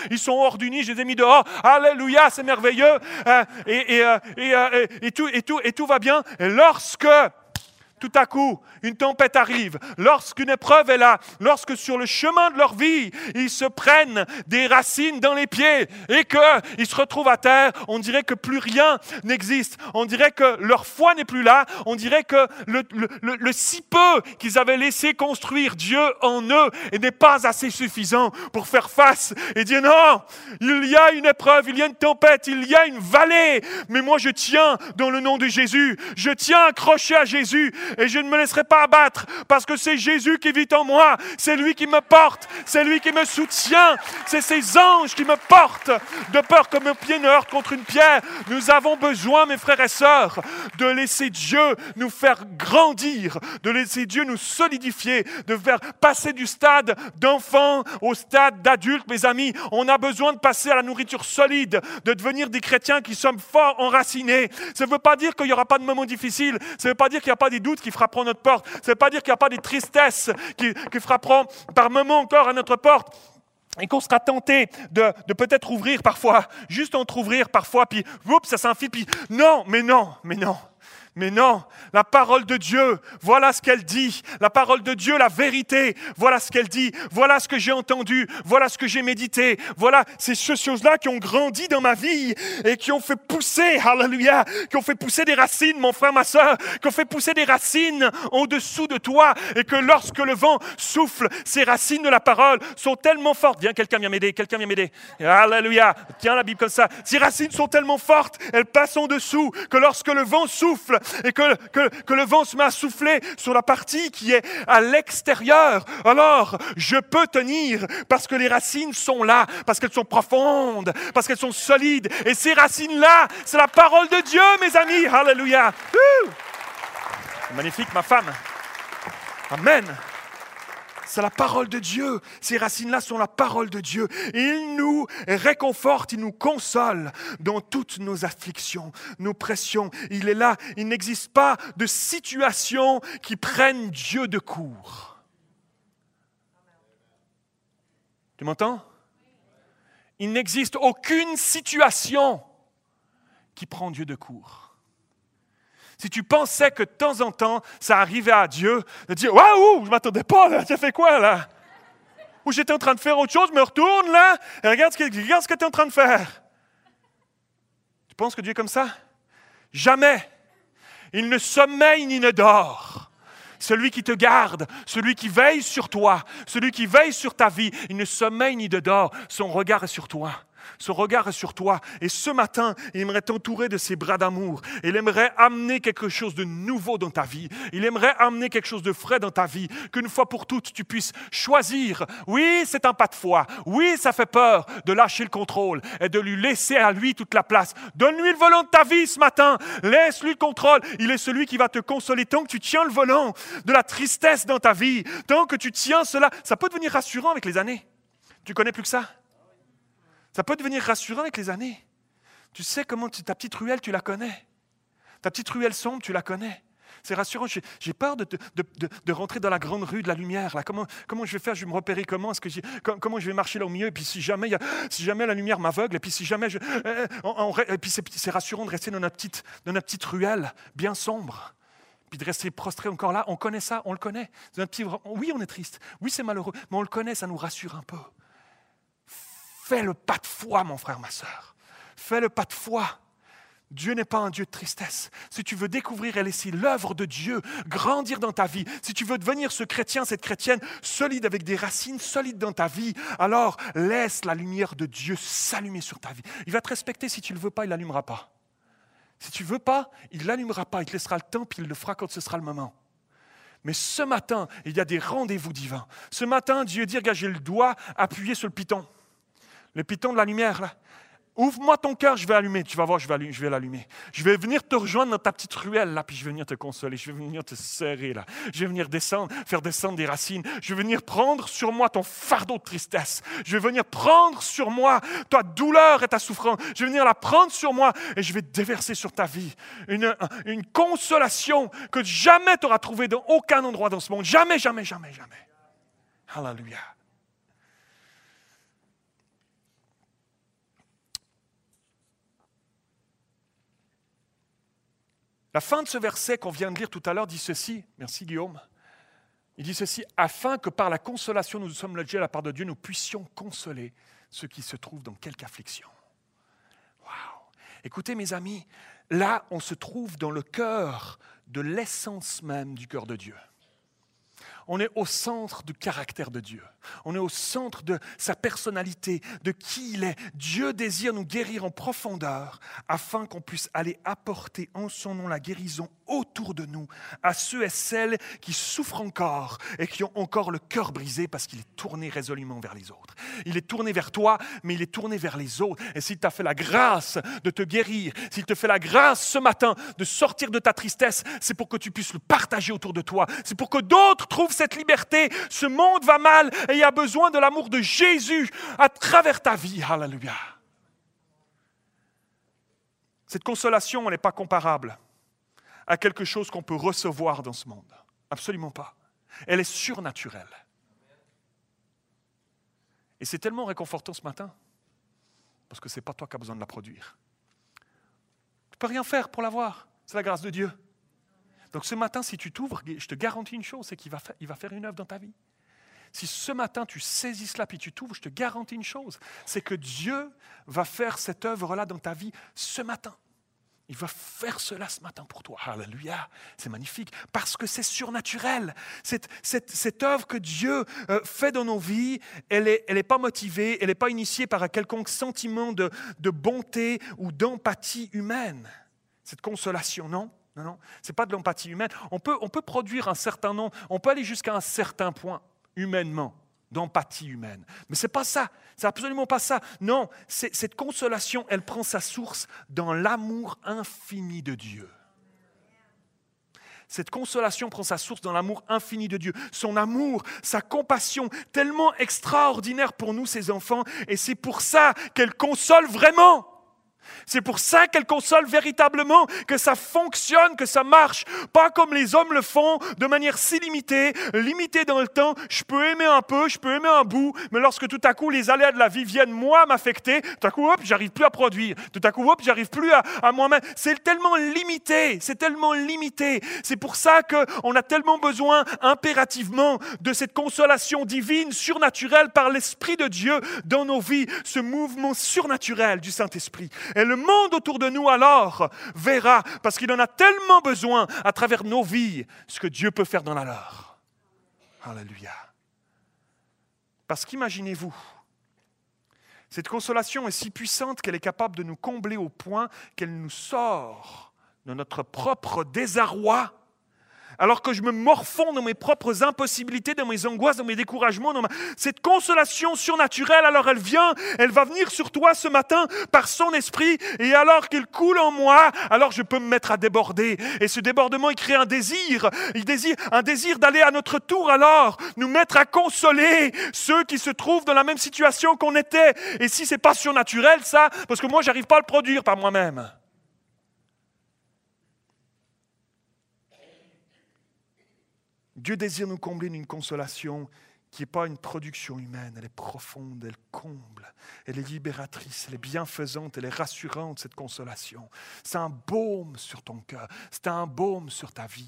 ils sont hors du nid, je les ai mis dehors. Alléluia, c'est merveilleux. Euh, et, et, euh, et, euh, et, tout, et, tout, et tout va bien. Et lorsque... tout à coup, une tempête arrive, lorsqu'une épreuve est là, lorsque sur le chemin de leur vie, ils se prennent des racines dans les pieds et qu'ils se retrouvent à terre, on dirait que plus rien n'existe. On dirait que leur foi n'est plus là. On dirait que le, le, le, le si peu qu'ils avaient laissé construire Dieu en eux n'est pas assez suffisant pour faire face et dire non, il y a une épreuve, il y a une tempête, il y a une vallée, mais moi je tiens dans le nom de Jésus. Je tiens accroché à Jésus. Et je ne me laisserai pas abattre parce que c'est Jésus qui vit en moi. C'est lui qui me porte. C'est lui qui me soutient. C'est ses anges qui me portent. De peur que mon pied ne heurte contre une pierre. Nous avons besoin, mes frères et sœurs, de laisser Dieu nous faire grandir, de laisser Dieu nous solidifier, de faire passer du stade d'enfant au stade d'adulte, mes amis. On a besoin de passer à la nourriture solide, de devenir des chrétiens qui sommes forts, enracinés. Ça ne veut pas dire qu'il n'y aura pas de moments difficiles. Ça ne veut pas dire qu'il n'y a pas des doutes qui frapperont notre porte. Ça ne veut pas dire qu'il n'y a pas des tristesses qui, qui frapperont par moments encore à notre porte. Et qu'on sera tenté de, de peut-être ouvrir parfois, juste entrouvrir parfois, puis oups, ça s'infile, puis non, mais non, mais non. Mais non, la parole de Dieu, voilà ce qu'elle dit. La parole de Dieu, la vérité, voilà ce qu'elle dit. Voilà ce que j'ai entendu, voilà ce que j'ai médité. Voilà ces choses-là qui ont grandi dans ma vie et qui ont fait pousser, alléluia, qui ont fait pousser des racines, mon frère, ma soeur, qui ont fait pousser des racines en-dessous de toi et que lorsque le vent souffle, ces racines de la parole sont tellement fortes. Viens, quelqu'un vient m'aider, quelqu'un vient m'aider. Alléluia, tiens la Bible comme ça. Ces racines sont tellement fortes, elles passent en dessous que lorsque le vent souffle, et que, que, que le vent se met à souffler sur la partie qui est à l'extérieur, alors je peux tenir parce que les racines sont là, parce qu'elles sont profondes, parce qu'elles sont solides. Et ces racines-là, c'est la parole de Dieu, mes amis. Alléluia. C'est magnifique, ma femme. Amen. C'est la parole de Dieu. Ces racines-là sont la parole de Dieu. Il nous réconforte, il nous console dans toutes nos afflictions, nos pressions. Il est là. Il n'existe pas de situation qui prenne Dieu de court. Tu m'entends? Il n'existe aucune situation qui prend Dieu de court. Si tu pensais que de temps en temps, ça arrivait à Dieu, de dire « Waouh, je ne m'attendais pas, là, tu as fait quoi, là? » Ou j'étais en train de faire autre chose, je me retourne, là, et regarde ce que, regarde ce que tu es en train de faire. Tu penses que Dieu est comme ça? Jamais. Il ne sommeille ni ne dort. Celui qui te garde, celui qui veille sur toi, celui qui veille sur ta vie, il ne sommeille ni ne dort. Son regard est sur toi. Son regard est sur toi. Et ce matin, il aimerait t'entourer de ses bras d'amour. Il aimerait amener quelque chose de nouveau dans ta vie. Il aimerait amener quelque chose de frais dans ta vie. Qu'une fois pour toutes, tu puisses choisir. Oui, c'est un pas de foi. Oui, ça fait peur de lâcher le contrôle et de lui laisser à lui toute la place. Donne-lui le volant de ta vie ce matin. Laisse-lui le contrôle. Il est celui qui va te consoler. Tant que tu tiens le volant de la tristesse dans ta vie, tant que tu tiens cela, ça peut devenir rassurant avec les années. Tu connais plus que ça? Ça peut devenir rassurant avec les années. Tu sais comment tu, ta petite ruelle, tu la connais. Ta petite ruelle sombre, tu la connais. C'est rassurant. J'ai, j'ai peur de, de, de, de rentrer dans la grande rue de la lumière. Là. Comment, comment je vais faire? Je vais me repérer comment? Est-ce que j'ai, comment je vais marcher là au milieu? Et puis si jamais, il y a, si jamais la lumière m'aveugle, et puis si jamais... Je, euh, on, on, et puis c'est, c'est rassurant de rester dans notre, petite, dans notre petite ruelle bien sombre. Puis de rester prostré encore là. On connaît ça, on le connaît. C'est notre petit, oui, on est triste. Oui, c'est malheureux. Mais on le connaît, ça nous rassure un peu. Fais le pas de foi, mon frère, ma sœur. Fais le pas de foi. Dieu n'est pas un Dieu de tristesse. Si tu veux découvrir et laisser l'œuvre de Dieu grandir dans ta vie, si tu veux devenir ce chrétien, cette chrétienne solide avec des racines solides dans ta vie, alors laisse la lumière de Dieu s'allumer sur ta vie. Il va te respecter. Si tu ne le veux pas, il ne l'allumera pas. Si tu ne veux pas, il ne l'allumera pas. Il te laissera le temps, puis il le fera quand ce sera le moment. Mais ce matin, il y a des rendez-vous divins. Ce matin, Dieu dit, regarde, j'ai le doigt appuyé sur le piton. Le piton de la lumière, là. Ouvre-moi ton cœur, je vais allumer. Tu vas voir, je vais, allumer, je vais l'allumer. Je vais venir te rejoindre dans ta petite ruelle, là, puis je vais venir te consoler. Je vais venir te serrer, là. Je vais venir descendre, faire descendre des racines. Je vais venir prendre sur moi ton fardeau de tristesse. Je vais venir prendre sur moi ta douleur et ta souffrance. Je vais venir la prendre sur moi et je vais déverser sur ta vie une, une consolation que jamais tu n'auras trouvée dans aucun endroit dans ce monde. Jamais, jamais, jamais, jamais. Alléluia. La fin de ce verset qu'on vient de lire tout à l'heure dit ceci. Merci Guillaume. Il dit ceci, afin que par la consolation nous sommes logés à la part de Dieu, nous puissions consoler ceux qui se trouvent dans quelque affliction. Waouh! Écoutez mes amis, là on se trouve dans le cœur de l'essence même du cœur de Dieu. On est au centre du caractère de Dieu. On est au centre de sa personnalité, de qui il est. Dieu désire nous guérir en profondeur afin qu'on puisse aller apporter en son nom la guérison autour de nous à ceux et celles qui souffrent encore et qui ont encore le cœur brisé parce qu'il est tourné résolument vers les autres. Il est tourné vers toi, mais il est tourné vers les autres. Et s'il t'a fait la grâce de te guérir, s'il te fait la grâce ce matin de sortir de ta tristesse, c'est pour que tu puisses le partager autour de toi. C'est pour que d'autres trouvent cette liberté. Ce monde va mal et il y a besoin de l'amour de Jésus à travers ta vie. Alléluia. Cette consolation, elle n'est pas comparable à quelque chose qu'on peut recevoir dans ce monde. Absolument pas. Elle est surnaturelle. Et c'est tellement réconfortant ce matin, parce que ce n'est pas toi qui as besoin de la produire. Tu ne peux rien faire pour l'avoir. C'est la grâce de Dieu. Donc ce matin, si tu t'ouvres, je te garantis une chose, c'est qu'il va faire, il va faire une œuvre dans ta vie. Si ce matin, tu saisis cela et tu t'ouvres, je te garantis une chose, c'est que Dieu va faire cette œuvre-là dans ta vie ce matin. Il va faire cela ce matin pour toi. Alléluia, c'est magnifique, parce que c'est surnaturel. Cette, cette, cette œuvre que Dieu euh, fait dans nos vies, elle n'est elle est pas motivée, elle n'est pas initiée par un quelconque sentiment de, de bonté ou d'empathie humaine. Cette consolation, non, non, non, ce n'est pas de l'empathie humaine. On peut, on peut produire un certain nombre, on peut aller jusqu'à un certain point, humainement, d'empathie humaine. Mais ce n'est pas ça, c'est absolument pas ça. Non, c'est, cette consolation, elle prend sa source dans l'amour infini de Dieu. Cette consolation prend sa source dans l'amour infini de Dieu. Son amour, sa compassion, tellement extraordinaire pour nous, ses enfants. Et c'est pour ça qu'elle console vraiment. C'est pour ça qu'elle console véritablement, que ça fonctionne, que ça marche. Pas comme les hommes le font, de manière si limitée, limitée dans le temps. Je peux aimer un peu, je peux aimer un bout, mais lorsque tout à coup les aléas de la vie viennent, moi, m'affecter, tout à coup, hop, j'arrive plus à produire. Tout à coup, hop, j'arrive plus à, à moi-même. C'est tellement limité, c'est tellement limité. C'est pour ça qu'on a tellement besoin, impérativement, de cette consolation divine, surnaturelle, par l'Esprit de Dieu dans nos vies. Ce mouvement surnaturel du Saint-Esprit. Et le monde autour de nous alors verra, parce qu'il en a tellement besoin à travers nos vies, ce que Dieu peut faire dans la leur. Alléluia. Parce qu'imaginez-vous, cette consolation est si puissante qu'elle est capable de nous combler au point qu'elle nous sort de notre propre désarroi. Alors que je me morfonds dans mes propres impossibilités, dans mes angoisses, dans mes découragements, dans ma... cette consolation surnaturelle, alors elle vient, elle va venir sur toi ce matin par son esprit, et alors qu'il coule en moi, alors je peux me mettre à déborder. Et ce débordement, il crée un désir, il désire, un désir d'aller à notre tour alors, nous mettre à consoler ceux qui se trouvent dans la même situation qu'on était. Et si c'est pas surnaturel, ça, parce que moi, j'arrive pas à le produire par moi-même. Dieu désire nous combler d'une consolation qui n'est pas une production humaine, elle est profonde, elle comble, elle est libératrice, elle est bienfaisante, elle est rassurante, cette consolation. C'est un baume sur ton cœur, c'est un baume sur ta vie.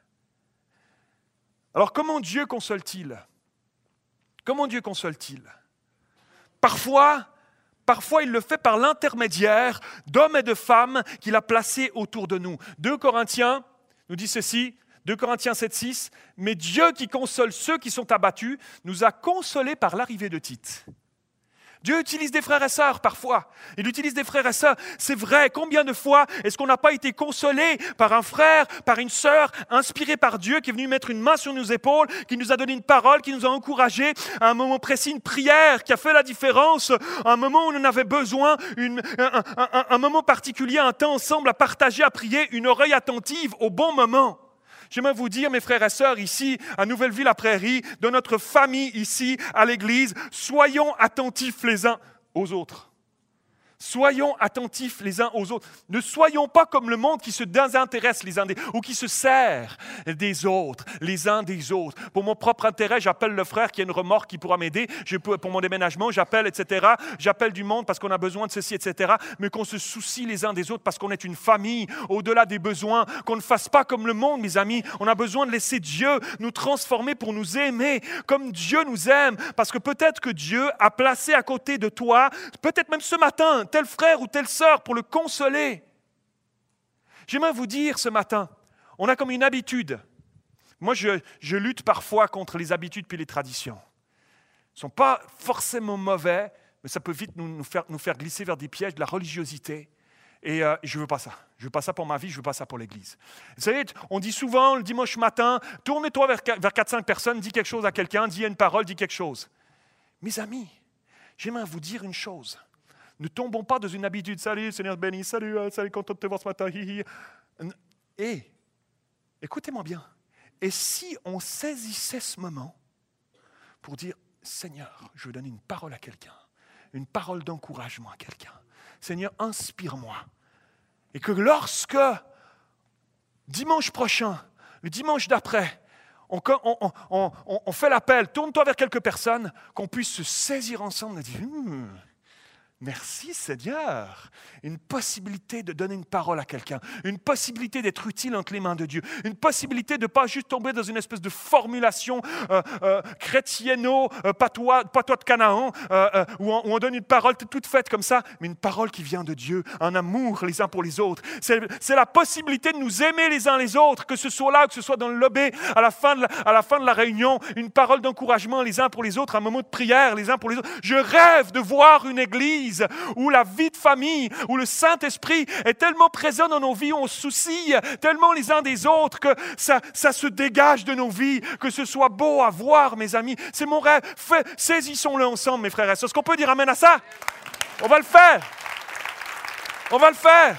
Alors comment Dieu console-t-il? Comment Dieu console-t-il? Parfois, parfois il le fait par l'intermédiaire d'hommes et de femmes qu'il a placés autour de nous. deux Corinthiens nous dit ceci, deux Corinthiens sept, six, « Mais Dieu qui console ceux qui sont abattus nous a consolés par l'arrivée de Tite. » Dieu utilise des frères et sœurs parfois. Il utilise des frères et sœurs. C'est vrai, combien de fois est-ce qu'on n'a pas été consolé par un frère, par une sœur, inspiré par Dieu, qui est venu mettre une main sur nos épaules, qui nous a donné une parole, qui nous a encouragés, à un moment précis, une prière qui a fait la différence, un moment où on en avait besoin, une, un, un, un, un moment particulier, un temps ensemble à partager, à prier, une oreille attentive au bon moment. J'aimerais vous dire, mes frères et sœurs, ici, à Nouvelleville-la-Prairie, dans notre famille ici, à l'église, soyons attentifs les uns aux autres. Soyons attentifs les uns aux autres. Ne soyons pas comme le monde qui se désintéresse les uns des autres ou qui se sert des autres, les uns des autres. Pour mon propre intérêt, j'appelle le frère qui a une remorque qui pourra m'aider. Je peux, pour mon déménagement, j'appelle, et cetera. J'appelle du monde parce qu'on a besoin de ceci, et cetera. Mais qu'on se soucie les uns des autres parce qu'on est une famille au-delà des besoins. Qu'on ne fasse pas comme le monde, mes amis. On a besoin de laisser Dieu nous transformer pour nous aimer comme Dieu nous aime. Parce que peut-être que Dieu a placé à côté de toi, peut-être même ce matin, tel frère ou telle sœur pour le consoler. J'aimerais vous dire ce matin, on a comme une habitude. Moi, je, je lutte parfois contre les habitudes puis les traditions. Elles ne sont pas forcément mauvais, mais ça peut vite nous, nous, faire, nous faire glisser vers des pièges de la religiosité. Et euh, je ne veux pas ça. Je ne veux pas ça pour ma vie, je ne veux pas ça pour l'Église. Vous savez, on dit souvent le dimanche matin, tourne-toi vers, vers quatre cinq personnes, dis quelque chose à quelqu'un, dis une parole, dis quelque chose. Mes amis, j'aimerais vous dire une chose. Ne tombons pas dans une habitude. Salut, Seigneur béni, salut, salut, content de te voir ce matin. Hi, hi. Et, écoutez-moi bien, et si on saisissait ce moment pour dire, Seigneur, je veux donner une parole à quelqu'un, une parole d'encouragement à quelqu'un. Seigneur, inspire-moi. Et que lorsque, dimanche prochain, le dimanche d'après, on, on, on, on, on fait l'appel, tourne-toi vers quelques personnes, qu'on puisse se saisir ensemble et dire, hmm, merci Seigneur, une possibilité de donner une parole à quelqu'un, une possibilité d'être utile entre les mains de Dieu, une possibilité de ne pas juste tomber dans une espèce de formulation euh, euh, chrétienno, euh, patois, patois de Canaan, euh, euh, où, on, où on donne une parole toute faite comme ça, mais une parole qui vient de Dieu, un amour les uns pour les autres. C'est, c'est la possibilité de nous aimer les uns les autres, que ce soit là, que ce soit dans le lobby, à la fin de la, à la, fin de la réunion, une parole d'encouragement les uns pour les autres, un moment de prière les uns pour les autres. Je rêve de voir une église où la vie de famille, où le Saint-Esprit est tellement présent dans nos vies, on se soucie tellement les uns des autres que ça, ça se dégage de nos vies, que ce soit beau à voir, mes amis. C'est mon rêve. Fait, saisissons-le ensemble, mes frères et sœurs. Est-ce qu'on peut dire amen à ça? On va le faire. On va le faire.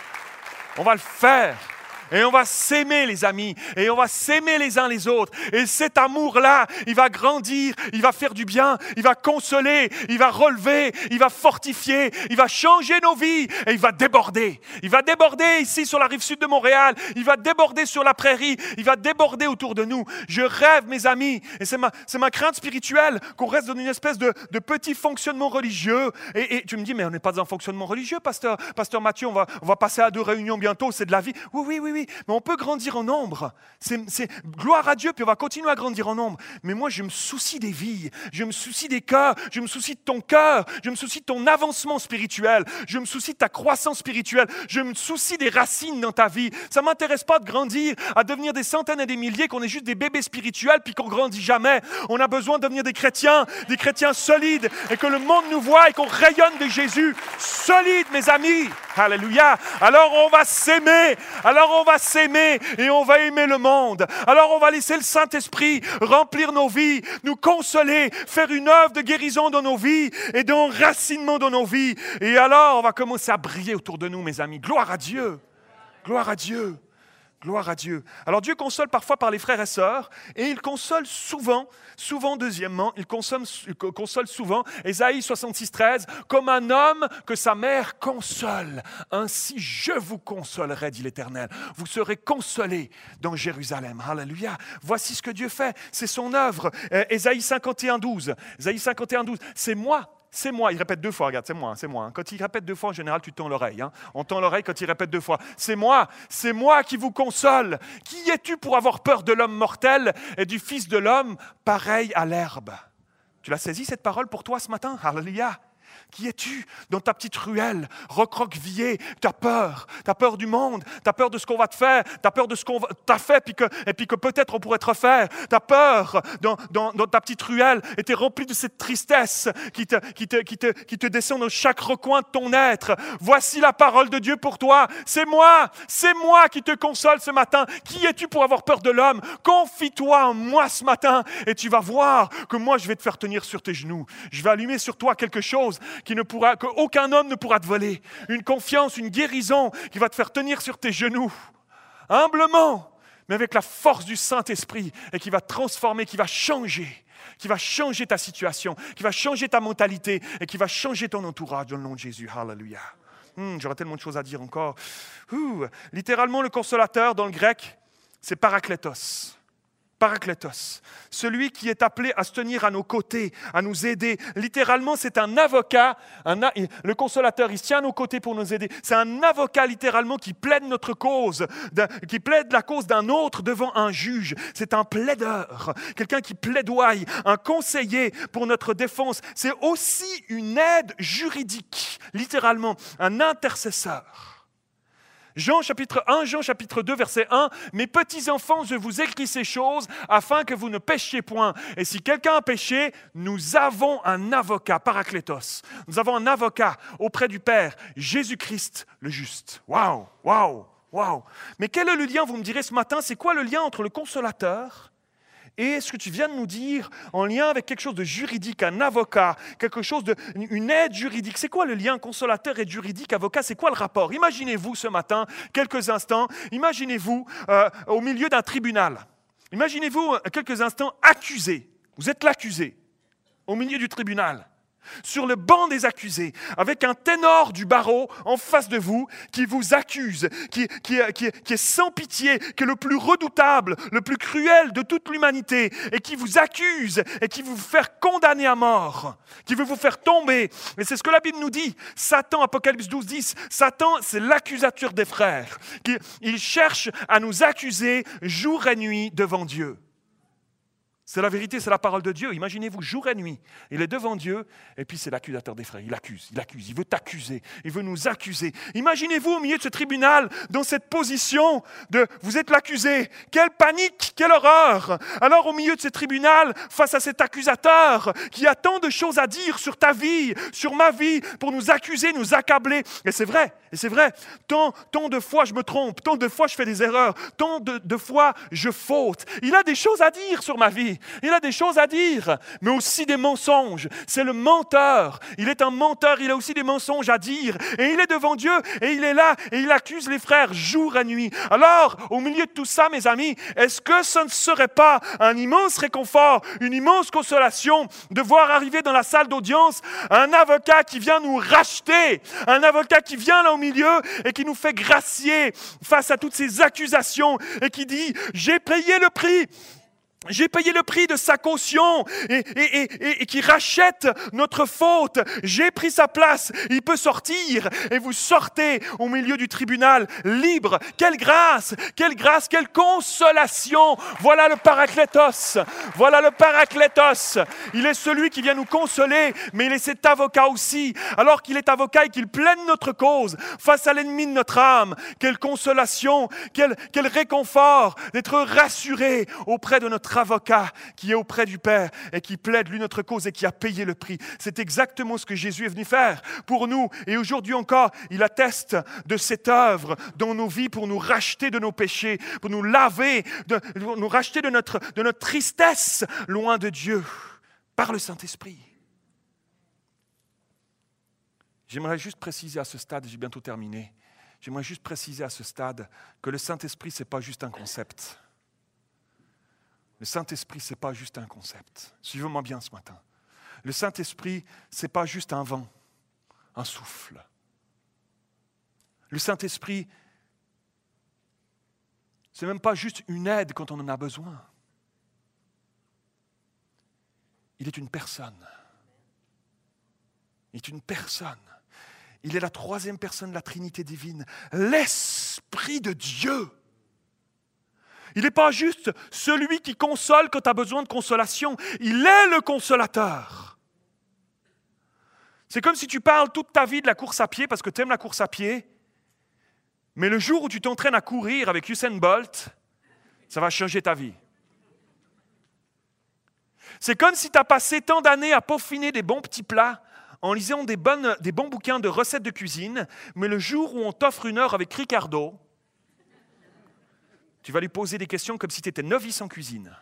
On va le faire. Et on va s'aimer, les amis, et on va s'aimer les uns les autres. Et cet amour-là, il va grandir, il va faire du bien, il va consoler, il va relever, il va fortifier, il va changer nos vies, et il va déborder. Il va déborder ici sur la rive sud de Montréal, il va déborder sur la prairie, il va déborder autour de nous. Je rêve, mes amis, et c'est ma, c'est ma crainte spirituelle, qu'on reste dans une espèce de, de petit fonctionnement religieux. Et, et tu me dis, mais on n'est pas dans un fonctionnement religieux, pasteur, pasteur Mathieu, on va, on va passer à deux réunions bientôt, c'est de la vie. Oui, oui, oui, oui. Mais on peut grandir en nombre. C'est, c'est gloire à Dieu, puis on va continuer à grandir en nombre. Mais moi, je me soucie des vies, je me soucie des cœurs, je me soucie de ton cœur, je me soucie de ton avancement spirituel, je me soucie de ta croissance spirituelle, je me soucie des racines dans ta vie. Ça ne m'intéresse pas de grandir, à devenir des centaines et des milliers, qu'on est juste des bébés spirituels, puis qu'on ne grandit jamais. On a besoin de devenir des chrétiens, des chrétiens solides, et que le monde nous voit et qu'on rayonne de Jésus. Solide, mes amis. Alléluia. Alors on va s'aimer, alors on va s'aimer et on va aimer le monde. Alors on va laisser le Saint-Esprit remplir nos vies, nous consoler, faire une œuvre de guérison dans nos vies et d'enracinement dans nos vies. Et alors on va commencer à briller autour de nous, mes amis. Gloire à Dieu. Gloire à Dieu. Gloire à Dieu. Alors Dieu console parfois par les frères et sœurs, et il console souvent, souvent deuxièmement, il console, console souvent, Ésaïe soixante-six, treize, comme un homme que sa mère console. Ainsi je vous consolerai, dit l'Éternel. Vous serez consolés dans Jérusalem. Alléluia. Voici ce que Dieu fait, c'est son œuvre. Euh, Ésaïe cinquante et un, douze. Ésaïe cinquante et un, douze. C'est moi. C'est moi, il répète deux fois, regarde, c'est moi, c'est moi. Quand il répète deux fois, en général, tu tends l'oreille. Hein. On tend l'oreille quand il répète deux fois. C'est moi, c'est moi qui vous console. Qui es-tu pour avoir peur de l'homme mortel et du Fils de l'homme, pareil à l'herbe? Tu l'as saisi cette parole pour toi ce matin? Alléluia. Qui es-tu dans ta petite ruelle, recroquevillée? Tu as peur, tu as peur du monde, tu as peur de ce qu'on va te faire, tu as peur de ce qu'on t'a fait puis que, et puis que peut-être on pourrait te refaire. Tu as peur dans, dans, dans ta petite ruelle et tu es rempli de cette tristesse qui te, qui, te, qui, te, qui te descend dans chaque recoin de ton être. Voici la parole de Dieu pour toi. C'est moi, c'est moi qui te console ce matin. Qui es-tu pour avoir peur de l'homme? Confie-toi en moi ce matin et tu vas voir que moi je vais te faire tenir sur tes genoux. Je vais allumer sur toi quelque chose qui ne pourra, qu'aucun homme ne pourra te voler. Une confiance, une guérison qui va te faire tenir sur tes genoux. Humblement, mais avec la force du Saint-Esprit et qui va transformer, qui va changer. qui va changer ta situation, qui va changer ta mentalité et qui va changer ton entourage dans le nom de Jésus. Alléluia. Hum, j'aurais tellement de choses à dire encore. Ouh, littéralement, le consolateur dans le grec, c'est parakletos. Parakletos, celui qui est appelé à se tenir à nos côtés, à nous aider. Littéralement, c'est un avocat. Un, le consolateur, il se tient à nos côtés pour nous aider. C'est un avocat, littéralement, qui plaide notre cause, qui plaide la cause d'un autre devant un juge. C'est un plaideur, quelqu'un qui plaidoie, un conseiller pour notre défense. C'est aussi une aide juridique, littéralement, un intercesseur. Jean chapitre un, Jean chapitre deux, verset un, « Mes petits enfants, je vous écris ces choses afin que vous ne péchiez point. Et si quelqu'un a péché, nous avons un avocat, parakletos. Nous avons un avocat auprès du Père, Jésus-Christ le juste. » Waouh, waouh, waouh. Mais quel est le lien, vous me direz ce matin, c'est quoi le lien entre le consolateur et ce que tu viens de nous dire en lien avec quelque chose de juridique, un avocat, quelque chose de, une aide juridique? C'est quoi le lien consolateur et juridique, avocat? C'est quoi le rapport? Imaginez-vous ce matin, quelques instants, imaginez-vous euh, au milieu d'un tribunal. Imaginez-vous quelques instants accusé. Vous êtes l'accusé au milieu du tribunal, sur le banc des accusés, avec un ténor du barreau en face de vous qui vous accuse, qui, qui, qui, qui est sans pitié, qui est le plus redoutable, le plus cruel de toute l'humanité, et qui vous accuse et qui veut vous faire condamner à mort, qui veut vous faire tomber. Et c'est ce que la Bible nous dit. Satan, Apocalypse douze, dix, Satan, c'est l'accusateur des frères. Qui, il cherche à nous accuser jour et nuit devant Dieu. C'est la vérité, c'est la parole de Dieu. Imaginez-vous, jour et nuit, il est devant Dieu, et puis c'est l'accusateur des frères. Il accuse, il accuse, il veut t'accuser, il veut nous accuser. Imaginez-vous au milieu de ce tribunal, dans cette position de « vous êtes l'accusé ». Quelle panique, quelle horreur. Alors au milieu de ce tribunal, face à cet accusateur qui a tant de choses à dire sur ta vie, sur ma vie, pour nous accuser, nous accabler. Et c'est vrai, et c'est vrai, tant, tant de fois je me trompe, tant de fois je fais des erreurs, tant de, de fois je faute. Il a des choses à dire sur ma vie. Il a des choses à dire, mais aussi des mensonges. C'est le menteur. Il est un menteur, il a aussi des mensonges à dire. Et il est devant Dieu, et il est là, et il accuse les frères jour et nuit. Alors, au milieu de tout ça, mes amis, est-ce que ce ne serait pas un immense réconfort, une immense consolation de voir arriver dans la salle d'audience un avocat qui vient nous racheter, un avocat qui vient là au milieu et qui nous fait gracier face à toutes ces accusations et qui dit « J'ai payé le prix ». J'ai payé le prix de sa caution et, et, et, et qui rachète notre faute. J'ai pris sa place. Il peut sortir et vous sortez au milieu du tribunal libre. Quelle grâce, quelle grâce, quelle consolation. Voilà le parakletos. Voilà le parakletos. Il est celui qui vient nous consoler, mais il est cet avocat aussi. Alors qu'il est avocat et qu'il plaide notre cause face à l'ennemi de notre âme. Quelle consolation, quel, quel réconfort d'être rassuré auprès de notre avocat qui est auprès du Père et qui plaide lui notre cause et qui a payé le prix. C'est exactement ce que Jésus est venu faire pour nous. Et aujourd'hui encore, il atteste de cette œuvre dans nos vies pour nous racheter de nos péchés, pour nous laver, de, pour nous racheter de notre, de notre tristesse loin de Dieu par le Saint-Esprit. J'aimerais juste préciser à ce stade, j'ai bientôt terminé, j'aimerais juste préciser à ce stade que le Saint-Esprit, ce n'est pas juste un concept. Le Saint-Esprit, ce n'est pas juste un concept. Suivez-moi bien ce matin. Le Saint-Esprit, ce n'est pas juste un vent, un souffle. Le Saint-Esprit, ce n'est même pas juste une aide quand on en a besoin. Il est une personne. Il est une personne. Il est la troisième personne de la Trinité divine, l'Esprit de Dieu. Il n'est pas juste celui qui console quand tu as besoin de consolation. Il est le consolateur. C'est comme si tu parles toute ta vie de la course à pied parce que tu aimes la course à pied, mais le jour où tu t'entraînes à courir avec Usain Bolt, ça va changer ta vie. C'est comme si tu as passé tant d'années à peaufiner des bons petits plats en lisant des, bonnes, des bons bouquins de recettes de cuisine, mais le jour où on t'offre une heure avec Ricardo, tu vas lui poser des questions comme si tu étais novice en cuisine.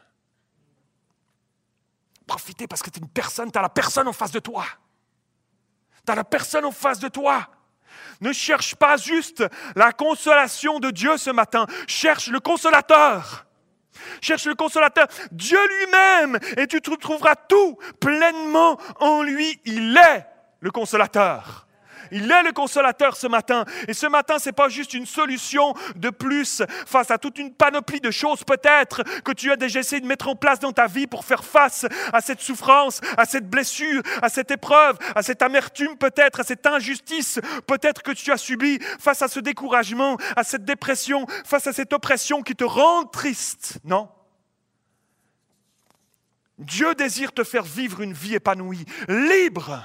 Profitez parce que tu es une personne, tu as la personne en face de toi. Tu as la personne en face de toi. Ne cherche pas juste la consolation de Dieu ce matin. Cherche le consolateur. Cherche le consolateur, Dieu lui-même, et tu trouveras tout pleinement en lui. Il est le consolateur. Il est le consolateur ce matin. Et ce matin, ce n'est pas juste une solution de plus face à toute une panoplie de choses peut-être que tu as déjà essayé de mettre en place dans ta vie pour faire face à cette souffrance, à cette blessure, à cette épreuve, à cette amertume peut-être, à cette injustice peut-être que tu as subie, face à ce découragement, à cette dépression, face à cette oppression qui te rend triste. Non. Dieu désire te faire vivre une vie épanouie, libre.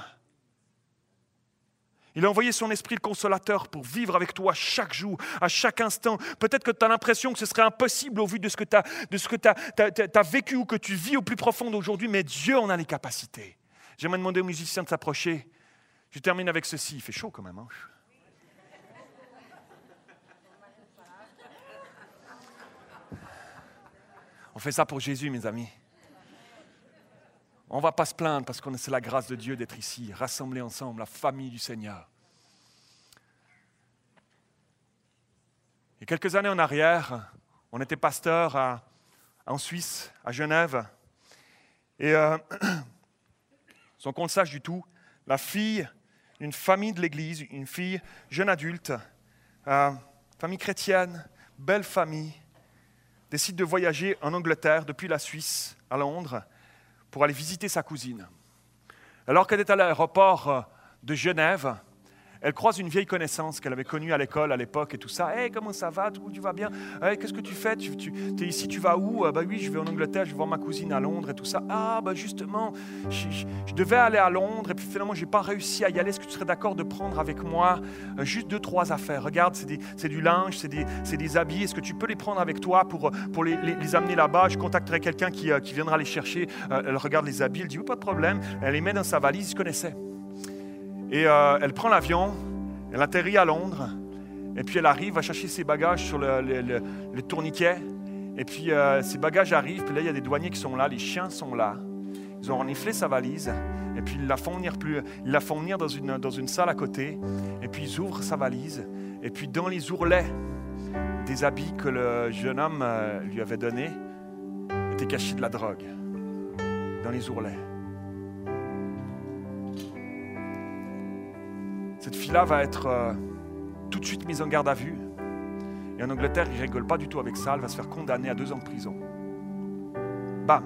Il a envoyé son esprit le consolateur pour vivre avec toi chaque jour, à chaque instant. Peut-être que tu as l'impression que ce serait impossible au vu de ce que tu as, de ce que tu as, t'as, t'as vécu ou que tu vis au plus profond d'aujourd'hui, mais Dieu en a les capacités. J'aimerais demander aux musiciens de s'approcher. Je termine avec ceci. Il fait chaud quand même. Hein? On fait ça pour Jésus, mes amis. On ne va pas se plaindre parce que c'est la grâce de Dieu d'être ici, rassemblés ensemble, la famille du Seigneur. Il y a quelques années en arrière, on était pasteur à, en Suisse, à Genève. Et euh, sans qu'on le sache du tout, la fille d'une famille de l'Église, une fille jeune adulte, euh, famille chrétienne, belle famille, décide de voyager en Angleterre depuis la Suisse à Londres, pour aller visiter sa cousine. Alors qu'elle est à l'aéroport de Genève, elle croise une vieille connaissance qu'elle avait connue à l'école à l'époque et tout ça. « Hey, comment ça va? Tu, tu vas bien? Hey, qu'est-ce que tu fais? Tu, tu es ici, tu vas où? »« Ben oui, je vais en Angleterre, je vais voir ma cousine à Londres et tout ça. »« Ah, ben justement, je, je, je devais aller à Londres et puis finalement, je n'ai pas réussi à y aller. Est-ce que tu serais d'accord de prendre avec moi euh, juste deux, trois affaires? Regarde, c'est, des, c'est du linge, c'est des, c'est des habits. Est-ce que tu peux les prendre avec toi pour, pour les, les, les amener là-bas? Je contacterai quelqu'un qui, euh, qui viendra les chercher. Euh, elle regarde les habits, elle dit « Oui, pas de problème. » Elle les met dans sa valise, ils se connaissaient. Et euh, elle prend l'avion. Elle atterrit à Londres, et puis elle arrive, va chercher ses bagages sur le, le, le, le tourniquet, et puis euh, ses bagages arrivent, puis là il y a des douaniers qui sont là, les chiens sont là, ils ont reniflé sa valise, et puis ils la font venir, plus, ils la font venir dans, une, dans une salle à côté, et puis ils ouvrent sa valise, et puis dans les ourlets des habits que le jeune homme euh, lui avait donnés, était caché de la drogue, dans les ourlets. Cette fille-là va être euh, tout de suite mise en garde à vue. Et en Angleterre, ils ne rigolent pas du tout avec ça. Elle va se faire condamner à deux ans de prison. Bam!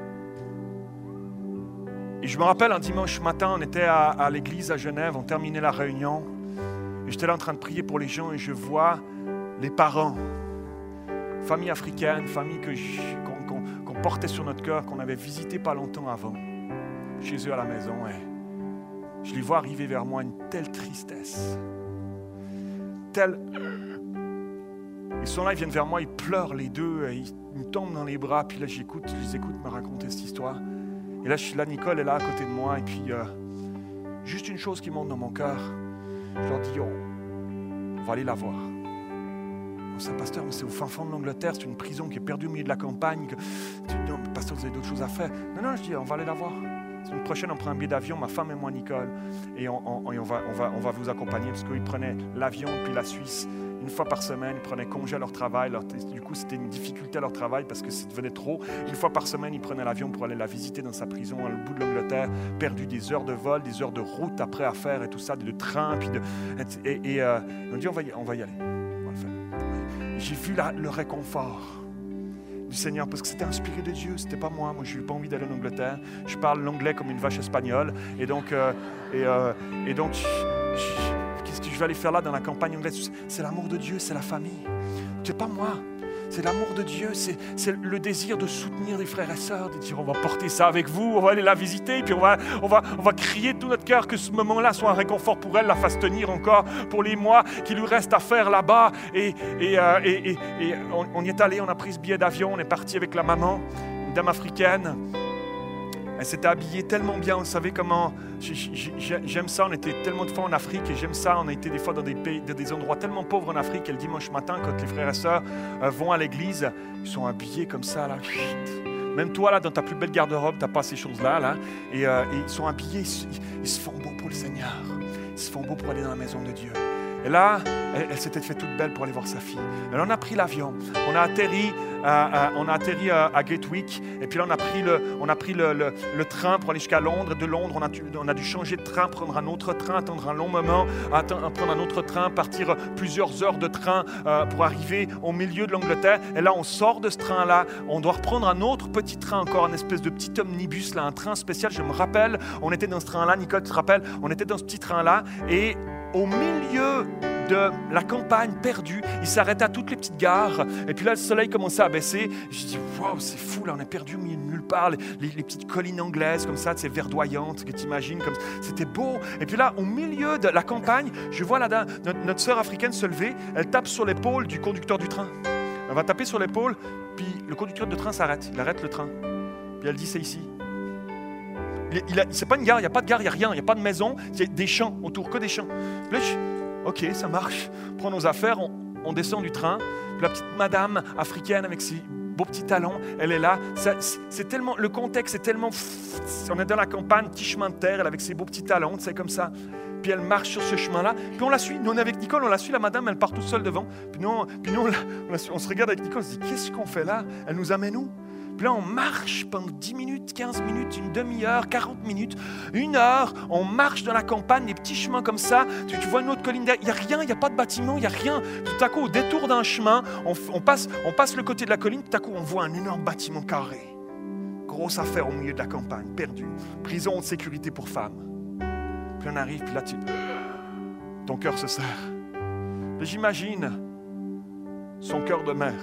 Et je me rappelle, un dimanche matin, on était à, à l'église à Genève, on terminait la réunion. Et j'étais là en train de prier pour les gens et je vois les parents, famille africaine, famille que je, qu'on, qu'on, qu'on portait sur notre cœur, qu'on avait visité pas longtemps avant, chez eux à la maison. Et je les vois arriver vers moi, une telle tristesse, telle... Ils sont là, ils viennent vers moi, ils pleurent les deux, ils me tombent dans les bras, puis là j'écoute, je les écoute me raconter cette histoire. Et là, je suis là, Nicole est là à côté de moi, et puis euh, juste une chose qui monte dans mon cœur, je leur dis, oh, on va aller la voir. Oh, c'est un pasteur, mais c'est au fin fond de l'Angleterre, c'est une prison qui est perdue au milieu de la campagne. Que... Non, mais pasteur, vous avez d'autres choses à faire. Non, non, je dis, on va aller la voir. La semaine prochaine, on prend un billet d'avion, ma femme et moi, Nicole, et on, on, et on, va, on, va, on va vous accompagner, parce qu'ils prenaient l'avion depuis la Suisse une fois par semaine, ils prenaient congé à leur travail. Leur, du coup, c'était une difficulté à leur travail parce que ça devenait trop. Une fois par semaine, ils prenaient l'avion pour aller la visiter dans sa prison, à l'autre bout de l'Angleterre, perdu des heures de vol, des heures de route après à faire et tout ça, de train. Puis de, et et euh, on dit, on va y, on va y aller. On va le faire. Et j'ai vu la, le réconfort du Seigneur, parce que c'était inspiré de Dieu, c'était pas moi. Moi, je n'ai pas envie d'aller en Angleterre. Je parle l'anglais comme une vache espagnole. Et donc, euh, et, euh, et donc je, je, qu'est-ce que je vais aller faire là dans la campagne anglaise? C'est l'amour de Dieu, c'est la famille. C'est pas moi. C'est l'amour de Dieu, c'est, c'est le désir de soutenir les frères et sœurs, de dire on va porter ça avec vous, on va aller la visiter, puis on va, on va, on va crier de tout notre cœur que ce moment-là soit un réconfort pour elle, la fasse tenir encore pour les mois qui lui restent à faire là-bas. Et, et, euh, et, et, et on, on y est allé, on a pris ce billet d'avion, on est parti avec la maman, une dame africaine. Elle s'était habillée tellement bien, vous savez comment, j'aime ça, on était tellement de fois en Afrique et j'aime ça, on a été des fois dans des pays, dans des endroits tellement pauvres en Afrique et le dimanche matin, quand les frères et sœurs euh, vont à l'église, ils sont habillés comme ça, là. Même toi, là, dans ta plus belle garde-robe, tu n'as pas ces choses-là, là. Et, euh, et ils sont habillés, ils, ils se font beaux pour le Seigneur, ils se font beaux pour aller dans la maison de Dieu. Et là, elle, elle s'était fait toute belle pour aller voir sa fille. Et là, on a pris l'avion. On a atterri, euh, euh, on a atterri euh, à Gatwick. Et puis là, on a pris le, on a pris le, le, le train pour aller jusqu'à Londres. Et de Londres, on a, dû, on a dû changer de train, prendre un autre train, attendre un long moment, attendre, prendre un autre train, partir plusieurs heures de train euh, pour arriver au milieu de l'Angleterre. Et là, on sort de ce train-là. On doit reprendre un autre petit train encore, une espèce de petit omnibus, là, un train spécial. Je me rappelle, on était dans ce train-là. Nicole, tu te rappelles, on était dans ce petit train-là. Et au milieu de la campagne perdue, il s'arrêtait à toutes les petites gares. Et puis là, le soleil commençait à baisser. Je dis, waouh, c'est fou, là, on est perdu au milieu de nulle part. Les, les, les petites collines anglaises, comme ça, c'est verdoyantes, que tu imagines, comme c'était beau. Et puis là, au milieu de la campagne, je vois là, notre, notre sœur africaine se lever. Elle tape sur l'épaule du conducteur du train. Elle va taper sur l'épaule, puis le conducteur de train s'arrête. Il arrête le train. Puis elle dit, c'est ici. C'est pas une gare, il n'y a pas de gare, il n'y a rien, il n'y a pas de maison, il y a des champs autour, que des champs. Là, je, ok, ça marche, on prend nos affaires, on, on descend du train, puis la petite madame africaine avec ses beaux petits talons, elle est là. Ça, c'est tellement, le contexte est tellement, on est dans la campagne, petit chemin de terre, elle avec ses beaux petits talons, c'est comme ça. Puis elle marche sur ce chemin-là, puis on la suit. Nous, on est avec Nicole, on la suit, la madame, elle part toute seule devant. Puis nous, puis nous on, la, on, la suit, on se regarde avec Nicole, on se dit, qu'est-ce qu'on fait là? Elle nous amène où? Puis là, on marche pendant dix minutes, quinze minutes, une demi-heure, quarante minutes, une heure. On marche dans la campagne, des petits chemins comme ça. Tu, tu vois une autre colline derrière. Il n'y a rien, il n'y a pas de bâtiment, il n'y a rien. Tout à coup, au détour d'un chemin, on, on, passe, on passe le côté de la colline. Tout à coup, on voit un énorme bâtiment carré. Grosse affaire au milieu de la campagne, perdue. Prison de sécurité pour femmes. Puis on arrive, puis là, tu... ton cœur se serre. Puis j'imagine son cœur de mère.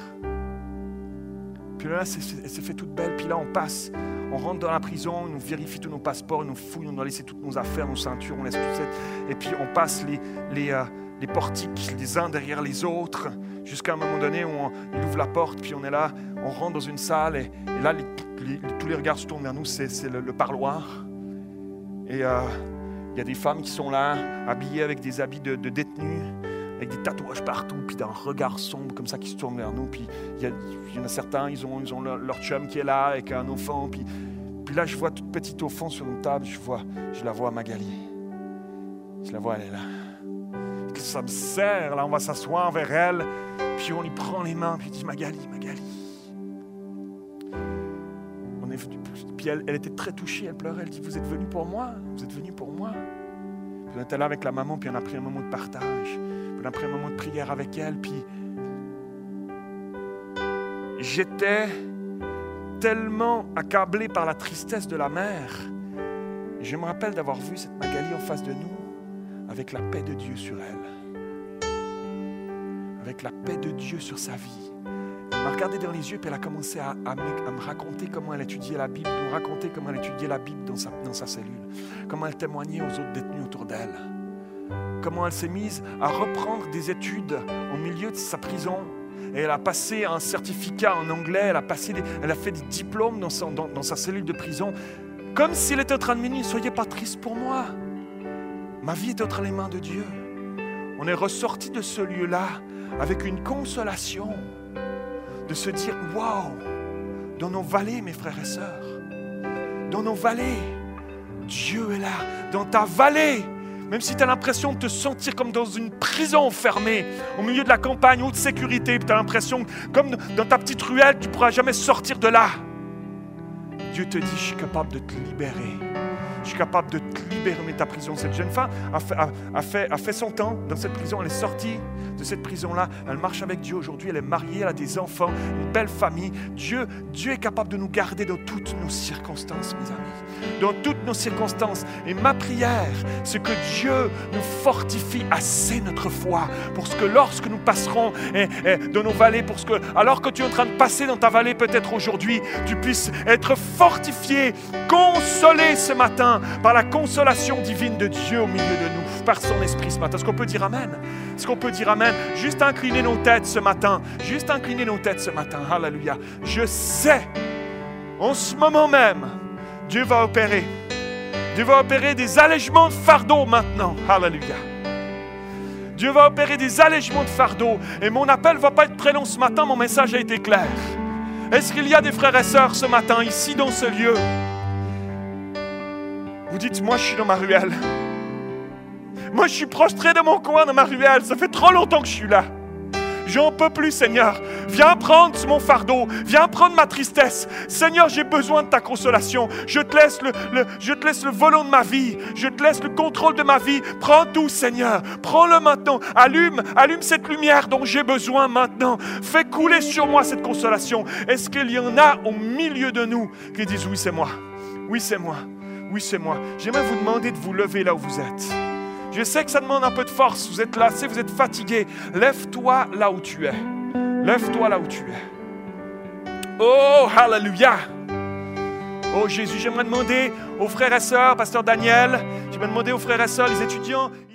Puis là, elle s'est fait toute belle. Puis là, on passe, on rentre dans la prison, ils nous vérifient tous nos passeports, ils nous fouillent, on doit laisser toutes nos affaires, nos ceintures, on laisse tout ça. Et puis on passe les, les, euh, les portiques les uns derrière les autres, jusqu'à un moment donné où on, il ouvre la porte, puis on est là, on rentre dans une salle, et, et là, les, les, tous les regards se tournent vers nous, c'est, c'est le, le parloir. Et il euh, y a des femmes qui sont là, habillées avec des habits de, de détenus, avec des tatouages partout, puis d'un regard sombre comme ça qui se tourne vers nous. Puis il y, y en a certains, ils ont, ils ont leur, leur chum qui est là avec un enfant. Puis, puis là, je vois toute petite au fond sur une table, je, vois, je la vois Magali. Je la vois, elle est là. Ça me serre, là, on va s'asseoir vers elle, puis on lui prend les mains, puis il dit Magali, Magali. On est venu, puis elle, elle était très touchée, elle pleurait, elle dit vous êtes venus pour moi, vous êtes venus pour moi. Puis on était là avec la maman, puis on a pris un moment de partage. On a pris un moment de prière avec elle, puis j'étais tellement accablé par la tristesse de la mère. Et je me rappelle d'avoir vu cette Magali en face de nous, avec la paix de Dieu sur elle, avec la paix de Dieu sur sa vie. Elle m'a regardé dans les yeux, puis elle a commencé à, à, me, à me raconter comment elle étudiait la Bible, nous raconter comment elle étudiait la Bible dans sa, dans sa cellule, comment elle témoignait aux autres détenus autour d'elle. Comment elle s'est mise à reprendre des études au milieu de sa prison. Et elle a passé un certificat en anglais, elle a, passé des, elle a fait des diplômes dans, son, dans, dans sa cellule de prison. Comme si elle était en train de me dire, ne soyez pas triste pour moi. Ma vie est entre les mains de Dieu. On est ressorti de ce lieu-là avec une consolation de se dire, waouh, dans nos vallées, mes frères et sœurs, dans nos vallées, Dieu est là. Dans ta vallée, même si tu as l'impression de te sentir comme dans une prison fermée, au milieu de la campagne, haute sécurité, puis tu as l'impression, comme dans ta petite ruelle, tu ne pourras jamais sortir de là. Dieu te dit, je suis capable de te libérer. Je suis capable de te libérer de ta prison. Cette jeune femme a fait, a, a, fait, a fait son temps dans cette prison. Elle est sortie de cette prison-là. Elle marche avec Dieu aujourd'hui. Elle est mariée, elle a des enfants, une belle famille. Dieu, Dieu est capable de nous garder dans toutes nos circonstances, mes amis. Dans toutes nos circonstances. Et ma prière, c'est que Dieu nous fortifie assez notre foi pour ce que lorsque nous passerons eh, eh, dans nos vallées, pour ce que, alors que tu es en train de passer dans ta vallée peut-être aujourd'hui, tu puisses être fortifié, consolé ce matin par la consolation divine de Dieu au milieu de nous, par son esprit ce matin. Est-ce qu'on peut dire Amen? Est-ce qu'on peut dire Amen? Juste incliner nos têtes ce matin. Juste incliner nos têtes ce matin. Alléluia. Je sais, en ce moment même, Dieu va opérer. Dieu va opérer des allègements de fardeau maintenant. Alléluia. Dieu va opérer des allègements de fardeau. Et mon appel ne va pas être très long ce matin. Mon message a été clair. Est-ce qu'il y a des frères et sœurs ce matin, ici dans ce lieu? Vous dites, moi je suis dans ma ruelle. Moi, je suis prostré dans mon coin, dans ma ruelle. Ça fait trop longtemps que je suis là. J'en peux plus, Seigneur. Viens prendre mon fardeau. Viens prendre ma tristesse. Seigneur, j'ai besoin de ta consolation. Je te laisse le, le, je te laisse le volant de ma vie. Je te laisse le contrôle de ma vie. Prends tout, Seigneur. Prends-le maintenant. Allume, allume cette lumière dont j'ai besoin maintenant. Fais couler sur moi cette consolation. Est-ce qu'il y en a au milieu de nous qui disent, oui, c'est moi. Oui, c'est moi. Oui, c'est moi. J'aimerais vous demander de vous lever là où vous êtes. Je sais que ça demande un peu de force. Vous êtes lassé, vous êtes fatigué. Lève-toi là où tu es. Lève-toi là où tu es. Oh, hallelujah. Oh Jésus, j'aimerais demander aux frères et sœurs, pasteur Daniel, j'aimerais demander aux frères et sœurs, les étudiants,